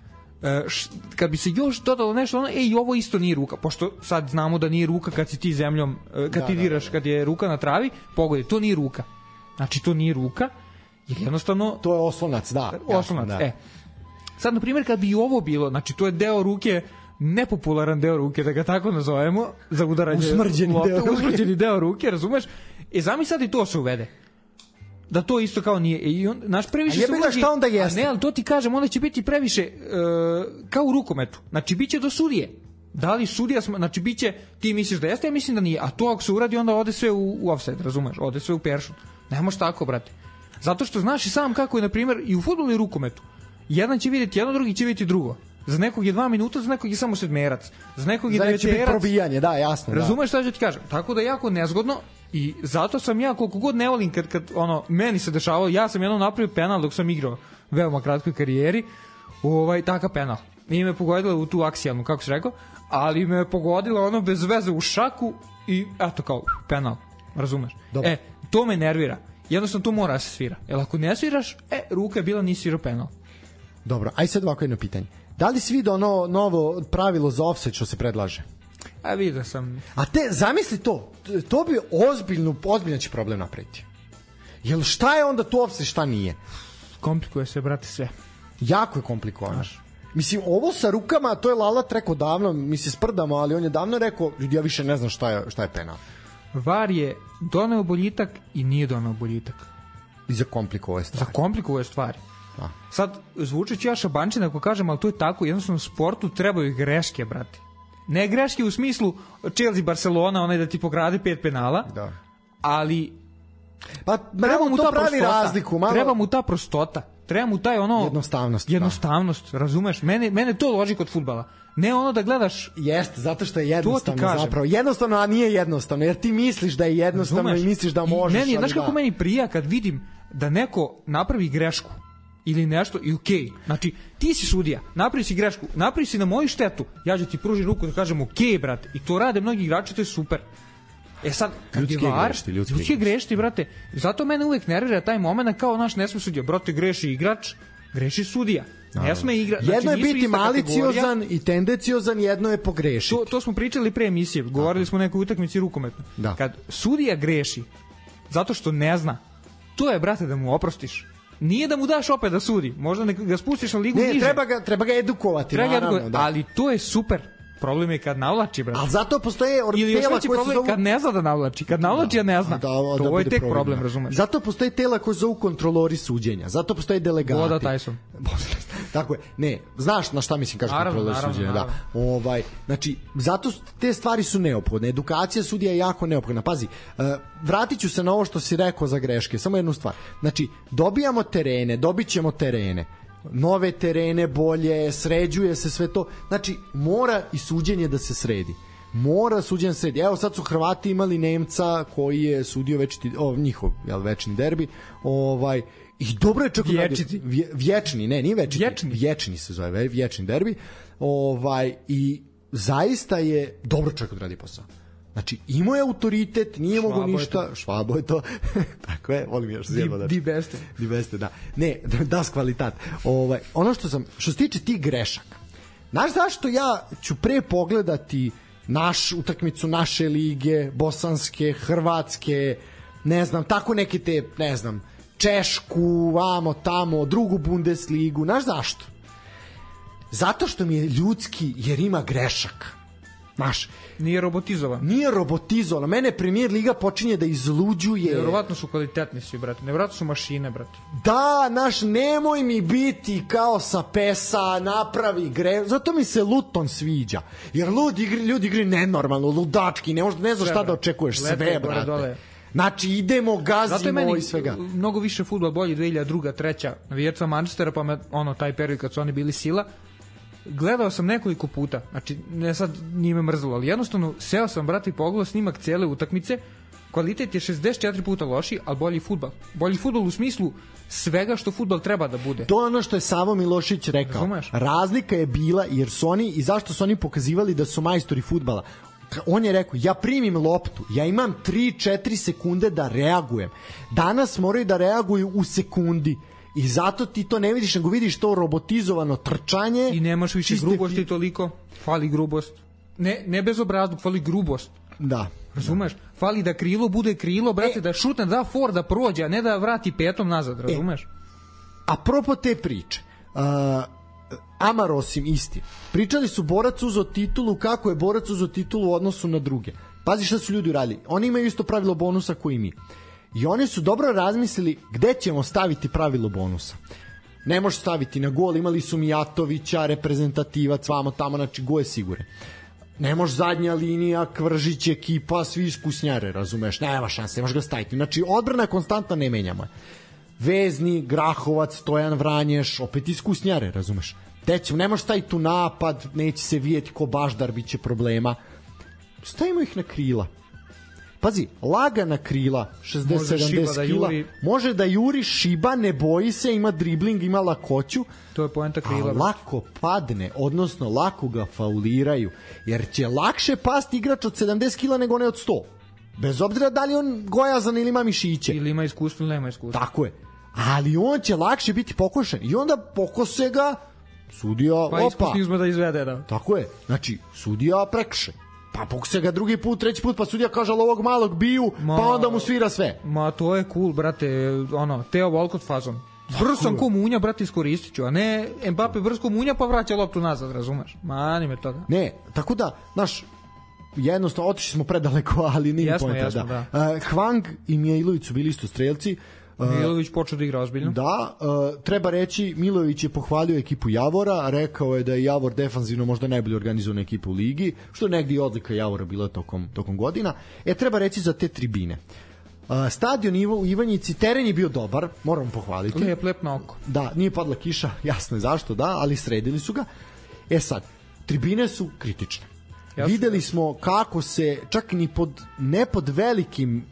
Kad bi se još dodalo nešto, i ovo isto nije ruka. Pošto sad znamo da nije ruka kad si ti zemljom, kad ti diraš, kad je ruka na travi, pogodi, to nije ruka. Znači, to nije ruka, jer jednostavno... To je oslonac, da. Oslonac, Sad, na primjer, kad bi i ovo bilo, znači, to je deo ruke, nepopularan deo ruke, da ga tako nazovemo, za udaranje... Usmrđeni deo ruke, razumeš? Zamisli sad i to se uvede. Da to isto kao nije. I on, naš previše se ulazi... šta onda jeste? Ne, ali to ti kažem, onda će biti previše kao u rukometu. Znači, bit će do sudije. Da li sudija, znači, bit će, ti misliš da jeste, ja mislim da nije. A to ako se uradi, onda ode sve u offside, razumeš? Ode sve u peršun. Ne može tako, brate. Zato što znaš i sam kako je, na primjer, i u fudbalu i rukometu. Jedan će vidjeti jedno, drugi će vidjeti drugo. Za nekog je 2 minuta, za nekog je samo sedmerac. Za nekog je deveterac. Za nekog će biti probijanje, da, jasno. Razumeš šta ću ti kažem? Tako da je jako nezgodno i zato sam ja koliko god ne volim kad meni se dešavalo, ja sam jednom napravio penal dok sam igrao veoma kratkoj karijeri, takav penal. I me pogodila u tu aksijalnu, kako se rekao, ali me pogodila bez veze u šaku i eto kao penal. Razumeš? Dobro. To me nervira. Jednostavno to mora da se svira. Jer ako ne sviraš, ruka je bila, nisi svirao penal. Dobro, aj sad ovako jedno pitanje. Da li si vidio ono novo pravilo za offside što se predlaže? Vidio sam. A zamisli to bi ozbiljno će problem napraviti. Jel šta je onda to offside, šta nije? Komplikuje se, brate, sve. Jako je komplikovano. Mislim, ovo sa rukama, to je Lalat rekao davno, mi se sprdamo, ali on je davno rekao, ljudi, ja više ne znam šta je penal. VAR je doneo boljitak i nije doneo boljitak. I zakomplikovuje stvari. Zakomplikovuje stvari. Sad, zvučeći ja šabančina ako kažem, ali to je tako, jednostavno u sportu trebaju greške, brate. Ne greške u smislu Chelsea, Barcelona, onaj da ti pograde 5 penala, ali treba mu ta pravi razliku. Treba mu ta prostota. Treba mu taj jednostavnost, razumeš? Mene to loži kod fudbala. Ne ono da gledaš... Jeste, zato što je jednostavno zapravo. Jednostavno, a nije jednostavno, jer ti misliš da je jednostavno, razumeš? I misliš da možeš. Znaš kako meni prija kad vidim da neko napravi grešku ili nešto i okej. Znači, ti si sudija, napravi si grešku, napravi si na moju štetu, ja ću ti pružiti ruku da kažem okej, brate. I to rade mnogi igrači, to je super. Sad, kad je VAR, ljudski grešti, brate. Zato mene uvek nervira taj moment kao naš ne sme sudija. Brate, greši igrač, greši sudija. Ne sme igrač. Jedno je biti maliciozan i tendenciozan, jedno je pogrešiti. To smo pričali pre emisije. Govorili smo o nekoj utakmici rukometno. Kad sudija greši zato što ne zna, to je, brate, da mu oprostiš. Nije da mu daš opet da sudi. Možda ga spustiš na ligu niže. Ne, treba ga edukovati, naravno. Ali to je super. Problem je kad navlači, brate. Ali zato postoje tela koje se zovu... kad ne zna da navlači. Kad navlači, a ne zna. To je tek problem, razumeš. Zato postoje tela koje se zovu kontrolori suđenja. Zato postoje delegati. Boda Tyson. Tako je. Ne, znaš na šta mislim kažem kontrolori suđenja. Da. Znači, zato te stvari su neophodne. Edukacija sudija je jako neophodna. Pazi, vratit ću se na ovo što si rekao za greške. Samo jednu stvar. Znači, dobijamo terene, dobit ćemo terene. Nove terene, bolje, sređuje se sve to. Znači, mora i suđenje da se sredi. Mora suđenje sredi. Evo, sad su Hrvati imali Nemca koji je sudio njihov večni derbi. I dobro je čak vječni, ne, nije večni. Vječni se zove, vječni derbi. I zaista je dobro čak odradi posao. Znači, imao je autoritet, nije mogo ništa. Švabo je to. Tako je, volim još zjeba. Di beste, da. Ne, das kvalitat. Ono što se tiče tih grešaka. Znaš zašto ja ću pre pogledati utakmicu naše lige, bosanske, hrvatske, ne znam, tako neke te, ne znam, Češku, vamo, tamo, drugu Bundesligu. Znaš zašto? Zato što mi je ljudski, jer ima grešaka. Znaš, nije robotizovan. Mene Premier Liga počinje da izluđuje. Nevjerovatno su kvalitetni svi, brate. Nevjerovatno su mašine, brate. Da, nemoj mi biti kao sa PES-a, napravi gre. Zato mi se Luton sviđa. Jer ljudi igri nenormalno, ludački, ne znaš šta da očekuješ. Sve, brate. Znači, idemo, gazimo i svega. Mnogo više fudbal bolji 2002. 3. navijača Manchestera, pa me, taj period kad su oni bili sila, gledao sam nekoliko puta, znači ne sad nije me mrzalo, ali jednostavno seo sam, brate, i pogledao snimak cele utakmice, kvalitet je 64 puta loši, ali bolji fudbal. Bolji fudbal u smislu svega što fudbal treba da bude. To je ono što je Savo Milošić rekao. Razumeš? Razlika je bila jer su oni, i zašto su oni pokazivali da su majstori fudbala. On je rekao, ja primim loptu, ja imam 3-4 sekunde da reagujem. Danas moraju da reaguju u sekundi. I zato ti to ne vidiš, nego vidiš to robotizovano trčanje. I nemaš više grubosti toliko. Fali grubost. Ne bezobrazluk, fali grubost. Da. Razumeš? Fali da krilo bude krilo, brate, da šutne, da for da prođe, a ne da vrati petom nazad, razumeš? Apropo te priče, Amar osim isti. Pričali su borac uzeo titulu, kako je borac uzeo titulu u odnosu na druge. Pazi šta su ljudi uradili. Oni imaju isto pravilo bonusa koji mi. I oni su dobro razmislili gde ćemo staviti pravilo bonusa. Ne može staviti na gol, imali su Mijatovića, reprezentativac, vamo tamo, znači go je siguran. Ne može zadnja linija, Kvržić, ekipa, svi iskusnjare, razumeš, nema šanse, ne može ga staviti. Znači odbrana je konstantna, ne menjamo je. Vezni, Grahovac, Stojan Vranješ, opet iskusnjare, razumeš. Tećemo, ne može staviti tu napad, neće se vidjeti ko Baždar, bit će problema. Stavimo ih na krila. Pazi, lagana krila, 60-70 kila, može da juri, šiba, ne boji se, ima dribling, ima lakoću, to je poenta krila, a lako padne, odnosno lako ga fauliraju, jer će lakše pasti igrač od 70 kila nego ne od 100. Bez obzira da li on gojazan ili ima mišiće. Ili ima iskustvo ili nema iskustvo. Tako je. Ali on će lakše biti pokošen. I onda pokose ga sudija, pa iskusni uzme da izvede, da. Tako je. Znači, sudija prekše. Pa pokuse ga drugi put, treći put, pa sudija kaže ali ovog malog biju, pa onda mu svira sve. Ma to je cool, brate, Teo Walcott fazon. Brzo sam ko munja, brate, iskoristit ću, a ne Mbappe brzo ko munja pa vraća loptu nazad, razumeš? Mani me toga. Ne, tako da, znaš, jednostavno, otišli smo predaleko, ali nije pojenta. Jasno, da. Hwang i Mijailović su bili isto strelci. Milović počeo da igra ozbiljno. Da, treba reći, Milović je pohvalio ekipu Javora, rekao je da je Javor defanzivno možda najbolje organizovana ekipa u ligi, što je negdje i odlika Javora bila tokom godina. Treba reći za te tribine. Stadion u Ivanjici, teren je bio dobar, moramo pohvaliti. Lep na oko. Da, nije padla kiša, jasno je zašto, da, ali sredili su ga. Sad, tribine su kritične. Jasno. Videli smo kako se, čak ne pod velikim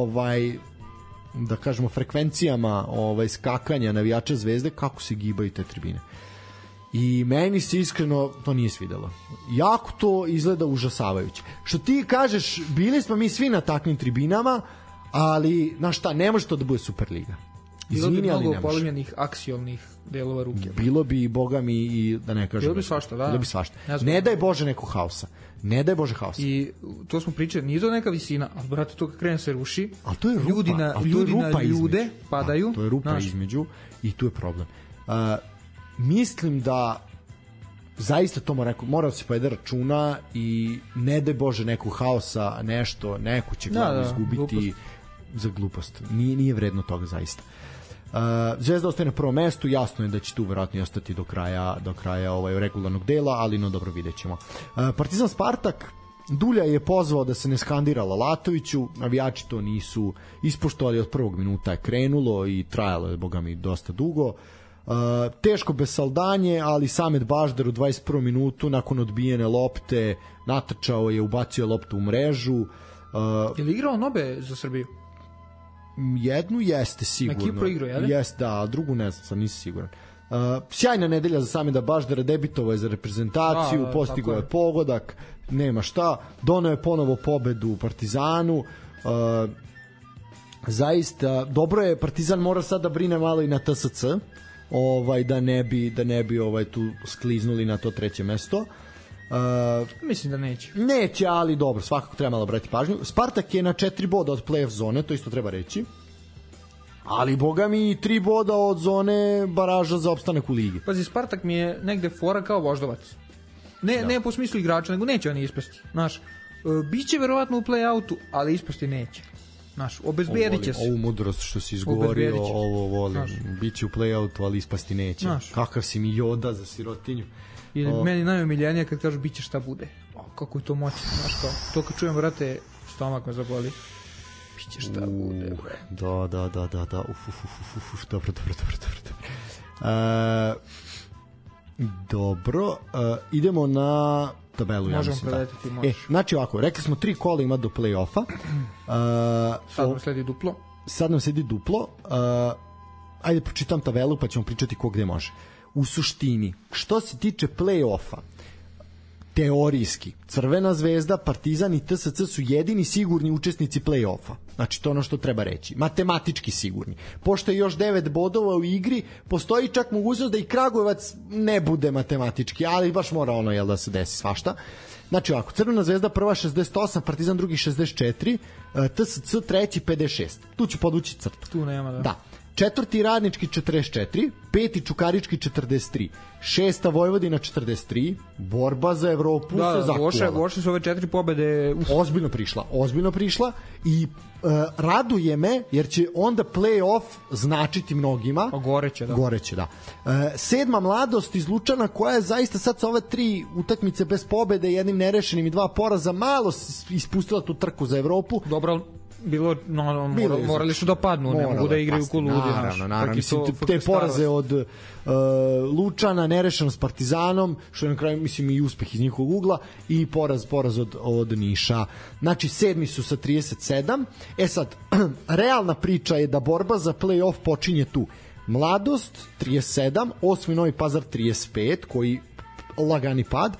da kažemo frekvencijama skakanja navijača Zvezde, kako se gibaju te tribine. I meni se iskreno to nije svidelo. Jako to izgleda užasavajuće. Što ti kažeš, bili smo mi svi na takvim tribinama, ali znaš šta, ne može to da bude Superliga. Bilo bi mnogo polemljenih aksionalnih delova ruke. Bilo bi, boga mi, i da ne kažem. Bilo bi svašta, da. Bilo bi svašta. Ne daj Bože nekog haosa. Ne daj Bože haosa. I to smo pričali, nije to neka visina, ali brate, to kad krene se ruši, ali to je rupa, ljudi na ljude padaju. To je rupa između i tu je problem. Mislim da zaista to mora da se povede računa i ne daj Bože nekog haosa, nešto, neko će glavu izgubiti glupost. Za glupost. Nije vredno toga zaista. Zvezda ostaje na prvom mestu, jasno je da će tu verovatno ostati do kraja regularnog dela, ali no dobro, vidjet ćemo. Partizan Spartak, Dulja je pozvao da se ne skandira Lalatoviću, navijači to nisu ispoštovali, od prvog minuta je krenulo i trajalo je, boga mi, dosta dugo. Teško bez Saldanje, ali Samet Baždar u 21. minutu nakon odbijene lopte natrčao je, ubacio loptu u mrežu. Je li igrao obe za Srbiju? Jednu jeste sigurno. Na Kipru igrao, je li? Jeste, da, drugu ne znam, sam nisam siguran. Sjajna nedelja za Sameda Baždara, debitovao je za reprezentaciju, postigao je pogodak, nema šta, doneo je ponovo pobedu u Partizanu. Zaista, dobro je, Partizan mora sad da brine malo i na TSC, da ne bi tu skliznuli na to treće mesto. Mislim da neće. Neće, ali dobro, svakako treba malo brati pažnju. Spartak je na 4 boda od play-off zone, to isto treba reći. Ali, boga mi, 3 boda od zone baraža za opstanak u ligi. Pazi, Spartak mi je negde fora kao Voždovac. Ne po smislu igrača, nego neće oni ispasti. Znaš, biće verovatno u play-outu, ali ispasti neće. Znaš, obezbedit će se. Ovu mudrost što si izgovorio, ovo volim. Biće u play-outu, ali ispasti neće. Kakav si mi Yoda za sirotinju. I meni najomiljenije kad kažu biće šta bude. Kako je to moćno, znaš kao. To kad čujem, vrate, stomak me zaboli. Biće šta bude. Da. Dobro, idemo na tabelu. Možemo preletiti, možeš. Znači ovako, rekli smo 3 kola ima do play-offa. Sad nam sledi duplo. Ajde pročitam tabelu pa ćemo pričati ko gde može. U suštini, što se tiče play-offa, teorijski, Crvena zvezda, Partizan i TSC su jedini sigurni učesnici play-offa. Znači, to je ono što treba reći. Matematički sigurni. Pošto je još 9 bodova u igri, postoji čak mogućnost da i Kragujevac ne bude matematički, ali baš mora ono, jel, da se desi svašta. Znači, ovako, Crvena zvezda prva 68, Partizan drugi 64, TSC treći 56. Tu ću podvući crtu. Tu nema, da. Četvrti Radnički 44, peti Čukarički 43, šesta Vojvodina 43, borba za Evropu se zakuvala. Vošli su ove 4 pobede. Ozbiljno prišla i raduje me jer će onda play-off značiti mnogima. Pa goreće, da. Sedma Mladost iz Lučana koja je zaista sad sa ove 3 utakmice bez pobede, jednim nerešenim i 2 poraza malo ispustila tu trku za Evropu. Dobro, morali su da padnu, ne mogu da igraju ko ludi. Naravno. Te poraze od Lučana, nerešeno s Partizanom, što je na kraju, mislim, i uspeh iz njihovog ugla, i poraz od Niša. Znači, sedmi su sa 37. Sad, realna priča je da borba za play-off počinje tu. Mladost 37, 8. Novi Pazar 35, koji lagani pad.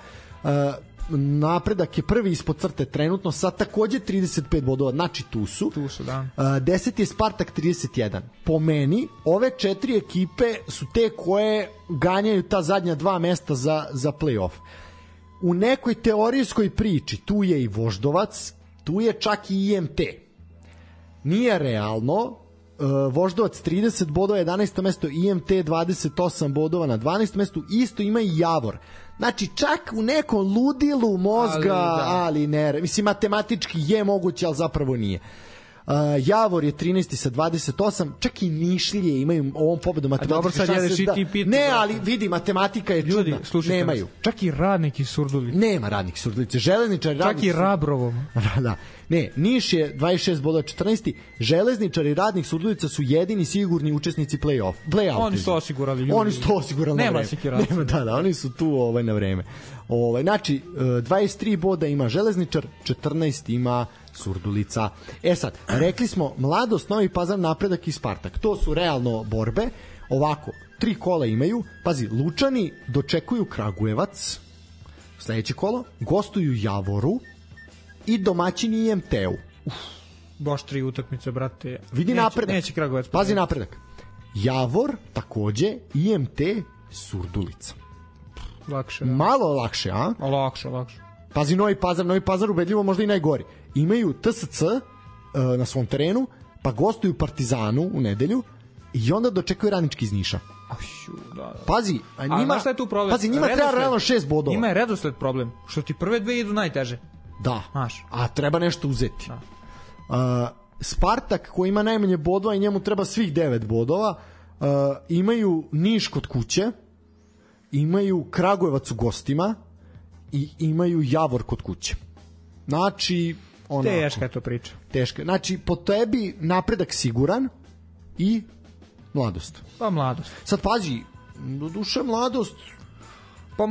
Napredak je prvi ispod crte trenutno sa takođe 35 bodova, znači tu su da. 10 je Spartak 31. Po meni ove 4 ekipe su te koje ganjaju ta zadnja 2 mesta za play-off. U nekoj teorijskoj priči tu je i Voždovac, tu je čak i IMT. Nije realno. Voždovac 30 bodova, 11. mesto, IMT 28 bodova na 12. mestu, isto ima i Javor. Znači, čak u nekom ludilu mozga, ali ne, mislim, matematički je moguće, ali zapravo nije. Javor je 13. sa 28, čak i Nišlije imaju ovom pobedu matematički. Dobro, sad jedeš i ti pitu. Ne, ali vidi, matematika je čudna. Nemaju. Čak i Radnik i Surdulica. Nema Radnik i Surdulice. Železničar, čak i Rabrovom. Da. Ne, Niš je 26 bodova 14. Železničar i Radnik Surdulica su jedini sigurni učesnici play-off. Oni su to osigurali. Nema sekiracije. Da, oni su tu na vreme. Znači, 23 boda ima Železničar, 14 ima Surdulica. Sad, rekli smo Mladost, Novi Pazar, Napredak i Spartak. To su realno borbe. Ovako, 3 kola imaju. Pazi, Lučani dočekuju Kragujevac, sledeće kolo, gostuju Javoru i domaćini IMT-u. Baš 3 utakmice, brate. Vidi napredak. Neće Kragujevac. Pazi napredak. Javor, takođe, IMT, Surdulica. Lakše. Malo lakše, a? Lakše. Pazi, Novi Pazar ubedljivo možda i najgori. Imaju TSC na svom terenu, pa gostuju Partizanu u nedelju i onda dočekuju Radnički iz Niša. Da. Pazi, njima, šta je tu problem? Pazi, njima treba realno 6 bodova. Njima je redosled problem, što ti prve 2 idu najteže. Da, a treba nešto uzeti. Spartak koji ima najmanje bodova i njemu treba svih 9 bodova, imaju Niš kod kuće, imaju Kragujevac u gostima i imaju Javor kod kuće. Znači, teška je to priča. Teška. Znači, po tebi Napredak siguran i Mladost. Pa Mladost. Sad pazi, do duše Mladost. Pa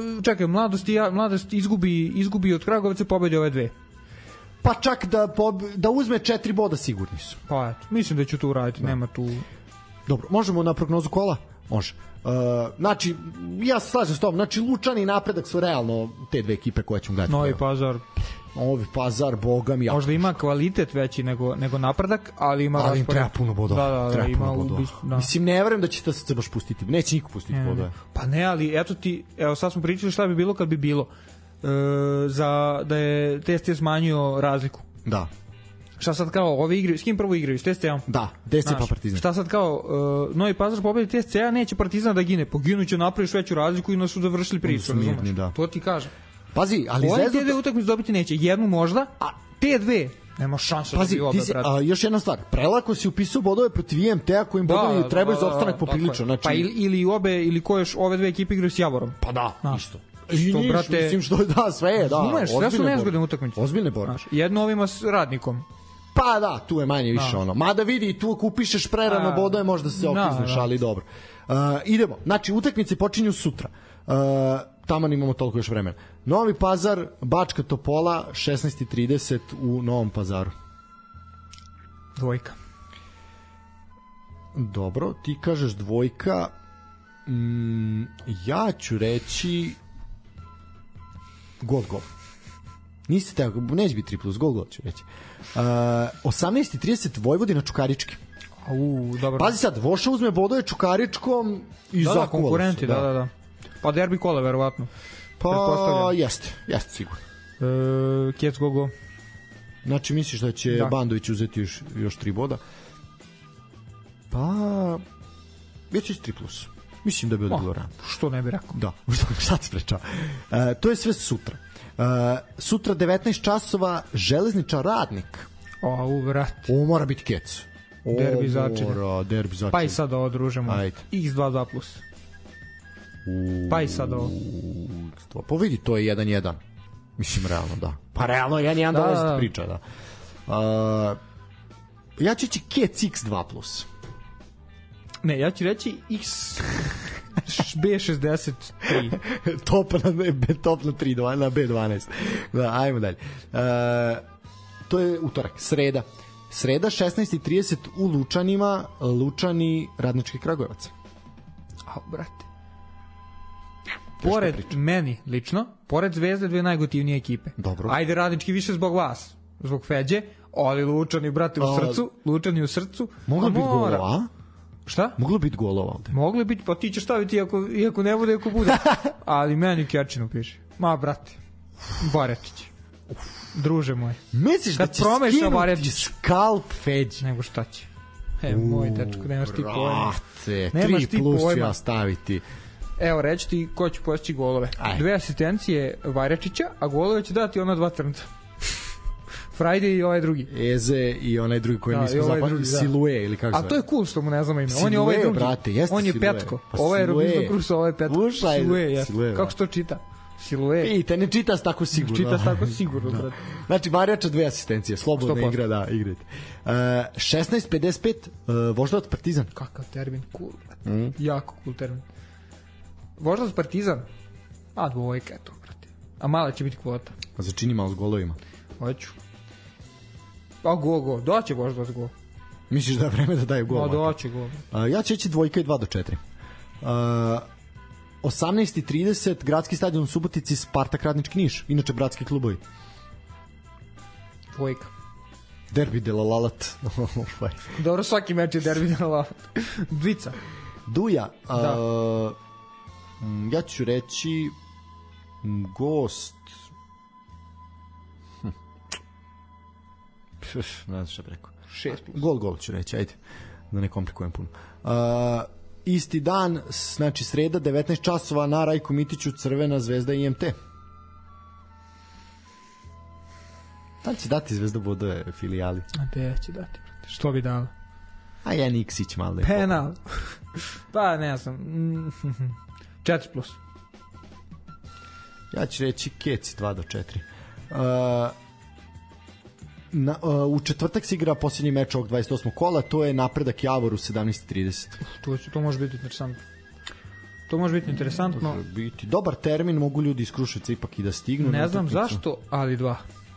Mladost izgubi od Kragovica, pobedi ove 2. Pa čak da uzme 4 boda sigurni su. Pa eto, mislim da ću to uraditi, nema tu. Dobro, možemo na prognozu kola? Može. Znači, ja se slažem s tom, znači Lučani i Napredak su realno te 2 ekipe koje ćemo gledati. Novi Pazar, boga mi. Možda ima kvalitet veći nego Napredak, ali ima im treba puno bodova. Da, Mislim, ne verujem da će to se baš pustiti. Neće niko pustiti bodove. Pa ne, ali evo sad smo pričali šta bi bilo kad bi bilo da je TST smanjio razliku. Da. Šta sad kao ove igre, s kim prvo igraju, s TSC-om? Da, TSC pa Partizan. Šta sad kao Novi Pazar pobedi TSC-a, neće Partizan da gine, poginuće napraviš veću razliku i nas su završili priču, razumeš? Da. To ti kažem. Pazi, ali Zvezda te dve utakmice dobiti neće, jednu možda, a te dve nema šanse da bi obe, brate. Još jedna stvar, prelako si upisao bodove protiv IMT-a kojim bodovi trebaju za opstanak poprilično. Znači... Pa ili obe, ili koje još ove dve ekipe igraju s Javorom. Pa da, isto. Što, brate, mislim što da, sve je, da. Razumeš, sve su nezgodne utakmice. Ozbiljne borbe. Jedno ovima s Radnikom. Pa da, tu je manje više ono. Mada vidi, tu ako upišeš prerano bodove možda se okizneš, ali dobro. Idemo, znači utakmice počinju sutra. Taman imamo toliko još vremena. Novi Pazar, Bačka Topola, 16:30 u Novom Pazaru. Dvojka. Dobro, ti kažeš dvojka. Ja ću reći gol. Niste tako, neće biti 3+, gol ću reći. 18:30 Vojvodina Čukarički. Dobro. Pazi sad, Voša uzme bodove Čukaričkom i zakuvalo se. Konkurenti, da. Pa derbi kola, verovatno. Pa, jeste sigurno. Kjec Gogo. Znači, misliš da će Bandović uzeti još 3 boda? Pa, već će 3+. Mislim da bi odbilo rano. Što ne bi rekao? Da, šta ti sprečava. To je sve sutra. Sutra 19 časova Železničar Radnik. Vrati. Ovo mora biti kec. Derbi začinje. Pa i sad ovo družemo. X2+. Pa i sad ovo. Pa vidi, to je 1-1. Mislim, realno, da. Pa realno, 1-1 da priča, da. Ja ću ići kec X2+. Ne, ja ću reći B63. Top na 3, na B12. Da, ajmo dalje. To je utorak, sreda. Sreda 16:30 u Lučanima, Lučani Radnički Kragujevac. Brate. Pored meni, lično, pored Zvezde dve najgotivnije ekipe. Dobro. Ajde Radnički više zbog vas, zbog Feđe, ali Lučani, brate, u srcu. Moglo biti golova, Šta? Moglo biti golova ovde. Moglo biti, pa ti ćeš staviti iako ne bude, ako bude. Ali meni Kerčinu piše. Ma, brate, Baretić. Druže moj. Misliš da će skinuti skalp Feđi? Nego šta će? Moj dečko, nemaš ti pojma. Brate, 3+ ću ja staviti. Evo, reći ti ko će postići golove. 2 asistencije Vajračića, a golove će dati ona 2 crnca. Friday i ovaj drugi. Eze i onaj drugi koji nismo zapamtili. Silue ili kako se. A to je cool što mu ne znamo ime. On je ovaj drugi. Brate, on je Petko. Ovo je Robinson Crusoe, ovo je Petko. Silue. Kako se to čita? Silue. Vidite, ne čita se tako sigurno. Čita se tako sigurno, brate. Znači, Varjača 2 asistencije. Slobodna igra, da, igrate. 16:55 Voždovac Partizan. Kakav termin, cool. Jako cool termin. Voždovac Partizan. Dvojka je to, brate. A mala će biti kvota. A začini malo s golovima. Hoću. Go. Doće Voždovac go. Misliš da je vreme da daju gol? Doće go. Ja ću reći dvojka i 2-4. 18:30 Gradski stadion u Subotici, Spartak Radnički Niš. Inače bratski klubovi. Dvojka. Derbi de la Lalat. Dobro, svaki meč je derbi de la Lalat. Dvica. Duja. Ja ću reći gost. Ne znam šta preko. 6+. Gol ću reći, ajde. Da ne komplikujem puno. Isti dan, znači sreda, 19 časova na Rajku Mitiću, Crvena Zvezda i IMT. Da li će dati Zvezda bodove filijali? A te će dati, brate. Što bi dala? A ja Niksić malo da je. Penal. Pa ne znam. 4+. Ja ću reći Keci 2-4. U četvrtak se igra posljednji meč ovog 28. kola, to je Napredak Javor u 17:30. To može biti interesantno. To može biti interesantno. Može biti dobar termin, mogu ljudi iz Kruševca ipak i da stignu. Ne znam zašto, ali 2.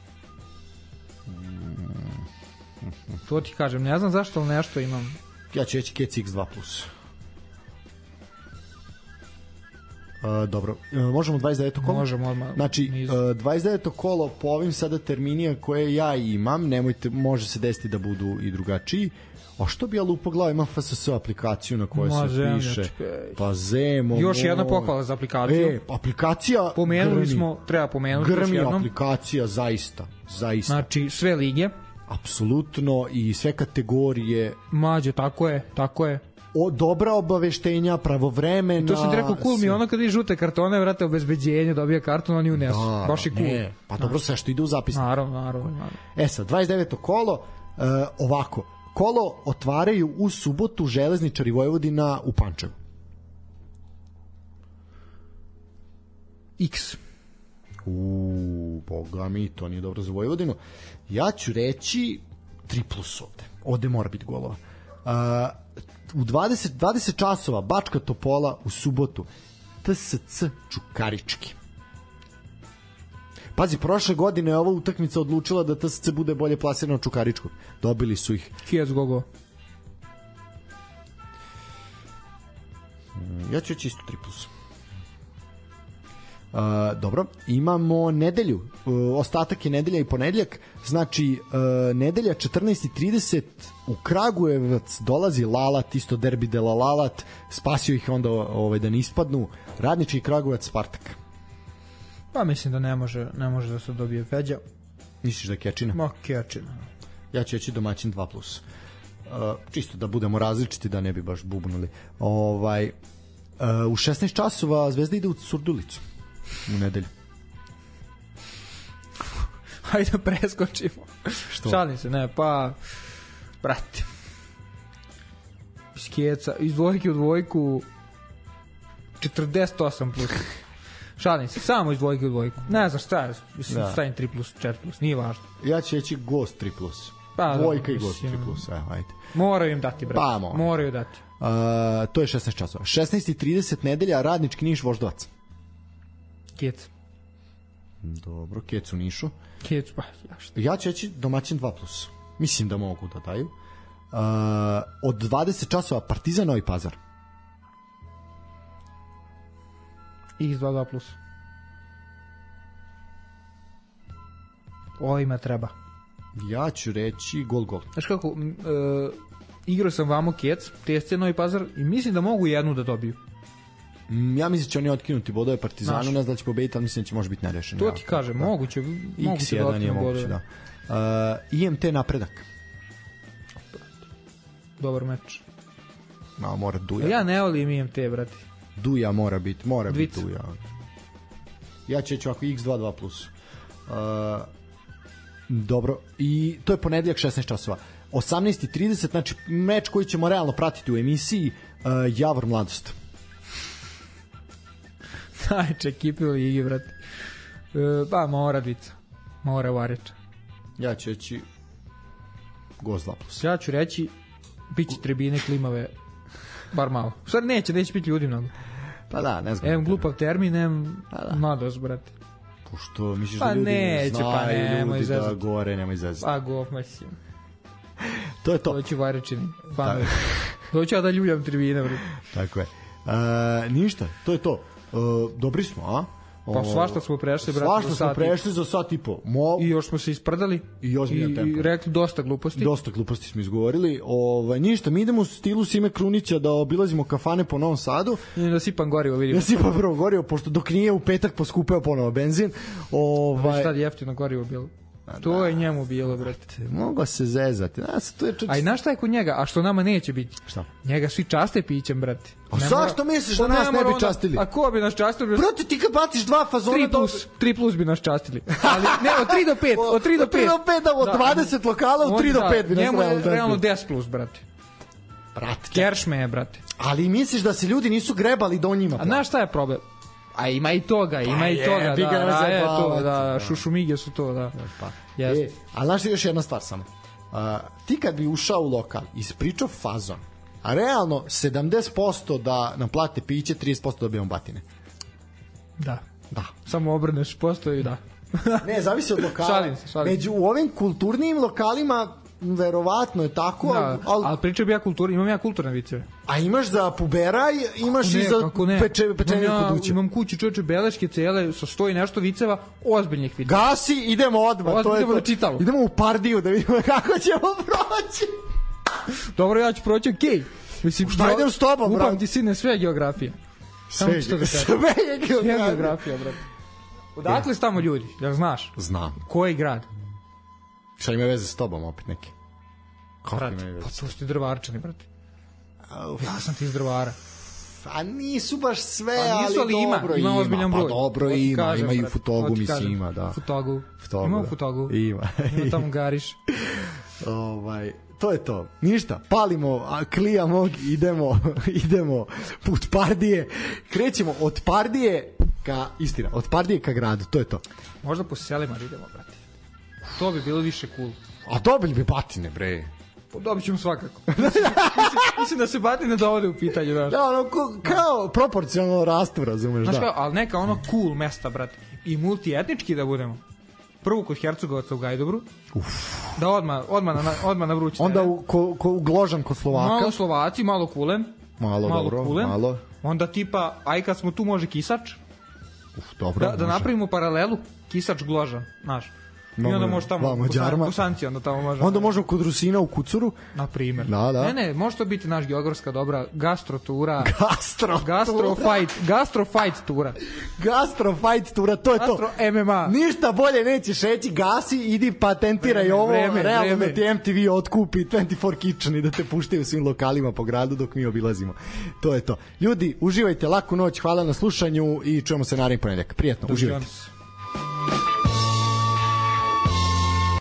To ti kažem, ne znam zašto, ali nešto imam. Ja ću reći Kec X2+. Dobro, možemo 29. kolo? Možemo odmah. Znači, 29. kolo po ovim sada terminija koje ja imam, nemojte, može se desiti da budu i drugačiji. A što bi ja lupo glava, imam FSS aplikaciju na kojoj se piše. Pa zemo. Još jedna pohvala za aplikaciju. Aplikacija pomenuli smo, treba pomenuti još jednom. Grmi aplikacija, zaista. Znači, sve lige. apsolutno, i sve kategorije. Mađe, tako je. Dobra obaveštenja, pravovremena. To sam ti rekao, cool mi ono kad i žute kartone, vrate, obezbeđenje, dobija karton, oni unesu. Baš je cool. Pa dobro, sve što ide u zapisnik. Naravno. Sad, 29. kolo, ovako, kolo otvaraju u subotu Železničari Vojvodina u Pančevu. X. Boga mi, to nije dobro za Vojvodinu. Ja ću reći 3+ ovde. Ovde mora biti golova. U 20 časova Bačka Topola u subotu. TSC Čukarički. Pazi, prošle godine je ova utakmica odlučila da TSC bude bolje plasirano od Čukaričkog. Dobili su ih. Hijac gogo. Ja ću reći isto 3+. Dobro, imamo nedelju, ostatak je nedelja i ponedjeljak, znači nedelja 14:30 u Kragujevac dolazi Lalat, isto derbi de la Lalat, spasio ih onda da ne ispadnu, Radnički Kragujevac Spartak. Pa mislim da ne može da se dobije Feđa. Misliš da je Kečina? Ma Kečina. Ja ću reći domaćin 2+. Čisto da budemo različiti, da ne bi baš bubnuli. U 16 časova Zvezda ide u Surdulicu u nedelju. Hajde preskočimo. Što? Šalim se, ne, pa brate. Skjeca, iz dvojke u dvojku 48+. Šalim se, samo iz dvojke u dvojku. Ne znam šta je, mislim, stavim 3+, 4+, nije važno. Ja ću reći Gost 3+. Pa, dvojka i Gost 3+, ajde. Moraju im dati, brate. Pa, moraju dati. To je 16 časova. 16:30 nedelja, Radnički Niš Voždovac. Kec. Dobro, Kec u Nišu. Kec, pa jašto. Ja ću reći domaćin 2+. Mislim da mogu da daju. Od 20 časova Partizan Novi Pazar. X2 2+. Ovima treba. Ja ću reći gol. Znaš kako, igrao sam vamo Kec, TSC Novi Pazar i mislim da mogu jednu da dobiju. Ja mislim da će oni otkinuti bodove Partizanu, ne znam da će pobediti, ali mislim da će možda biti nerešeno. To ti kažem, moguće da otkinu bodove. Da. IMT Napredak. Dobar meč. Mora Duja. Ja ne volim IMT, brati. Duja mora biti Duja. Ja ću reći ovako X2 2+. Dobro, i to je ponedjeljak 16 časova. 18:30, znači meč koji ćemo realno pratiti u emisiji, Javor Mladost. Najče ekipe u ligi, brate. Pa mora Dvica, mora Varića. Ja ću reći Gost 2+. Ja ću reći biće tribine klimave bar malo. U stvari neće biti ljudi mnogo. Pa da, ne znam. Evo glupav termin, evo Mladost, brate. Pošto misliš da ljudi znaju ljudi da gore, nemoj zezati. Pa gof, mislim. To je to. Doću Varičini, fanovi. Doću ja da ljuljam tribine, brate. Tako je. Ništa, to je to. Dobri smo, a? Pa svašta smo prešli, brate. Svašta smo prešli za sat i po. I još smo se isprdali i rekli dosta gluposti. Dosta gluposti smo izgovorili. Ništa, mi idemo u stilu Sime Krunića da obilazimo kafane po Novom Sadu. I da sipam gorivo, vidimo. Da sipam prvo gorivo, pošto dok nije u petak poskupeo ponovo benzin. Šta je jeftino gorivo bilo? To je njemu bilo, brate. Mogu se zezati. A i znaš šta je kod njega? A što nama neće biti? Šta? Njega svi časte pićem, brate. A zašto misliš da nas ne bi častili? A ko bi nas častili? Brate, ti kad baciš dva fazona... 3+ bi nas častili. Ali ne, od 3 do 5. Od 3 do 5. Od 3 do 5, da, od 20 lokala, od 3 do 5 bi nas njemu je realno 10+, brate. Brate. Keršme je, brate. Ali misliš da se ljudi nisu grebali do njima? A znaš šta je problem? A ima i toga, da, šušumige su to, da. Pa. A znaš još jedna stvar samo. Ti kad bi ušao u lokal i ispričao fazon, a realno 70% da nam plate piće, 30% dobijemo batine. Da. Samo obrneš posto i da. Ne, zavisi od lokala. Šalim se. Među ovim kulturnijim lokalima verovatno je tako, da, ali pričao bi ja imam ja kulturne viceve. A imaš za puberaj, imaš i za pečenje kod kuće. Imam kući čoveče beleške cele, sa 100 i nešto viceva, ozbiljnih viceva. Gasi, idemo odmah, to je to. Idemo u Pardiju da vidimo kako ćemo proći. Dobro, ja ću proći, okej. Mislim, šta idem s tobom, brate? Upam ti sine, sve je geografija. Sve je geografija, brate. Odakle su tamo ljudi, jel znaš? Znam. Koji grad? Šta ima veze s tobom opet neki? Brate, pa to ste drvarčani, brate. Ja sam ti iz drvara. A nisu baš sve, nisu, ali dobro ima ozbiljan broj. Pa dobro ima i u Futogu, mislim, ima, da. Futogu. Ima u Futogu. Ima tamo Gariš. To je to. Ništa, palimo Klijamog, idemo put Pardije. Krećemo od Pardije od Pardije ka gradu, to je to. Možda po selima idemo, brate. To bi bilo više cool. A dobili bi batine, bre. Dobit ćemo svakako. Mislim da se batine dovode u pitanju, znaš. Da, ono, kao proporcionalno rastu, razumeš, znaš da. Kao, ali neka ono cool mesta, brate. I multietnički da budemo. Prvo kod Hercegovaca u Gajdobru. Da odmah na vrući. Onda u Gložan kod Slovaka. Malo Slovaci, malo Kulen. Malo. Onda tipa, aj kad smo tu može Kisač. Dobro. Da napravimo paralelu Kisač Gložan, znaš. I onda može tamo Kusanci, onda tamo može. Onda možemo kod Rusina u Kucuru. Na primjer. Da. Ne, može to biti naš geografska dobra gastrotura. Gastrofight tura. Gastrofight tura, to je to. Gastro MMA. Ništa bolje nećeš reći, gasi, idi patentiraj ovo, realno da ti MTV otkupi 24 Kitchen i da te puštaju u svim lokalima po gradu dok mi obilazimo. To je to. Ljudi, uživajte, laku noć, hvala na slušanju i čujemo se naredni ponedjeljak. Prijatno, uživajte.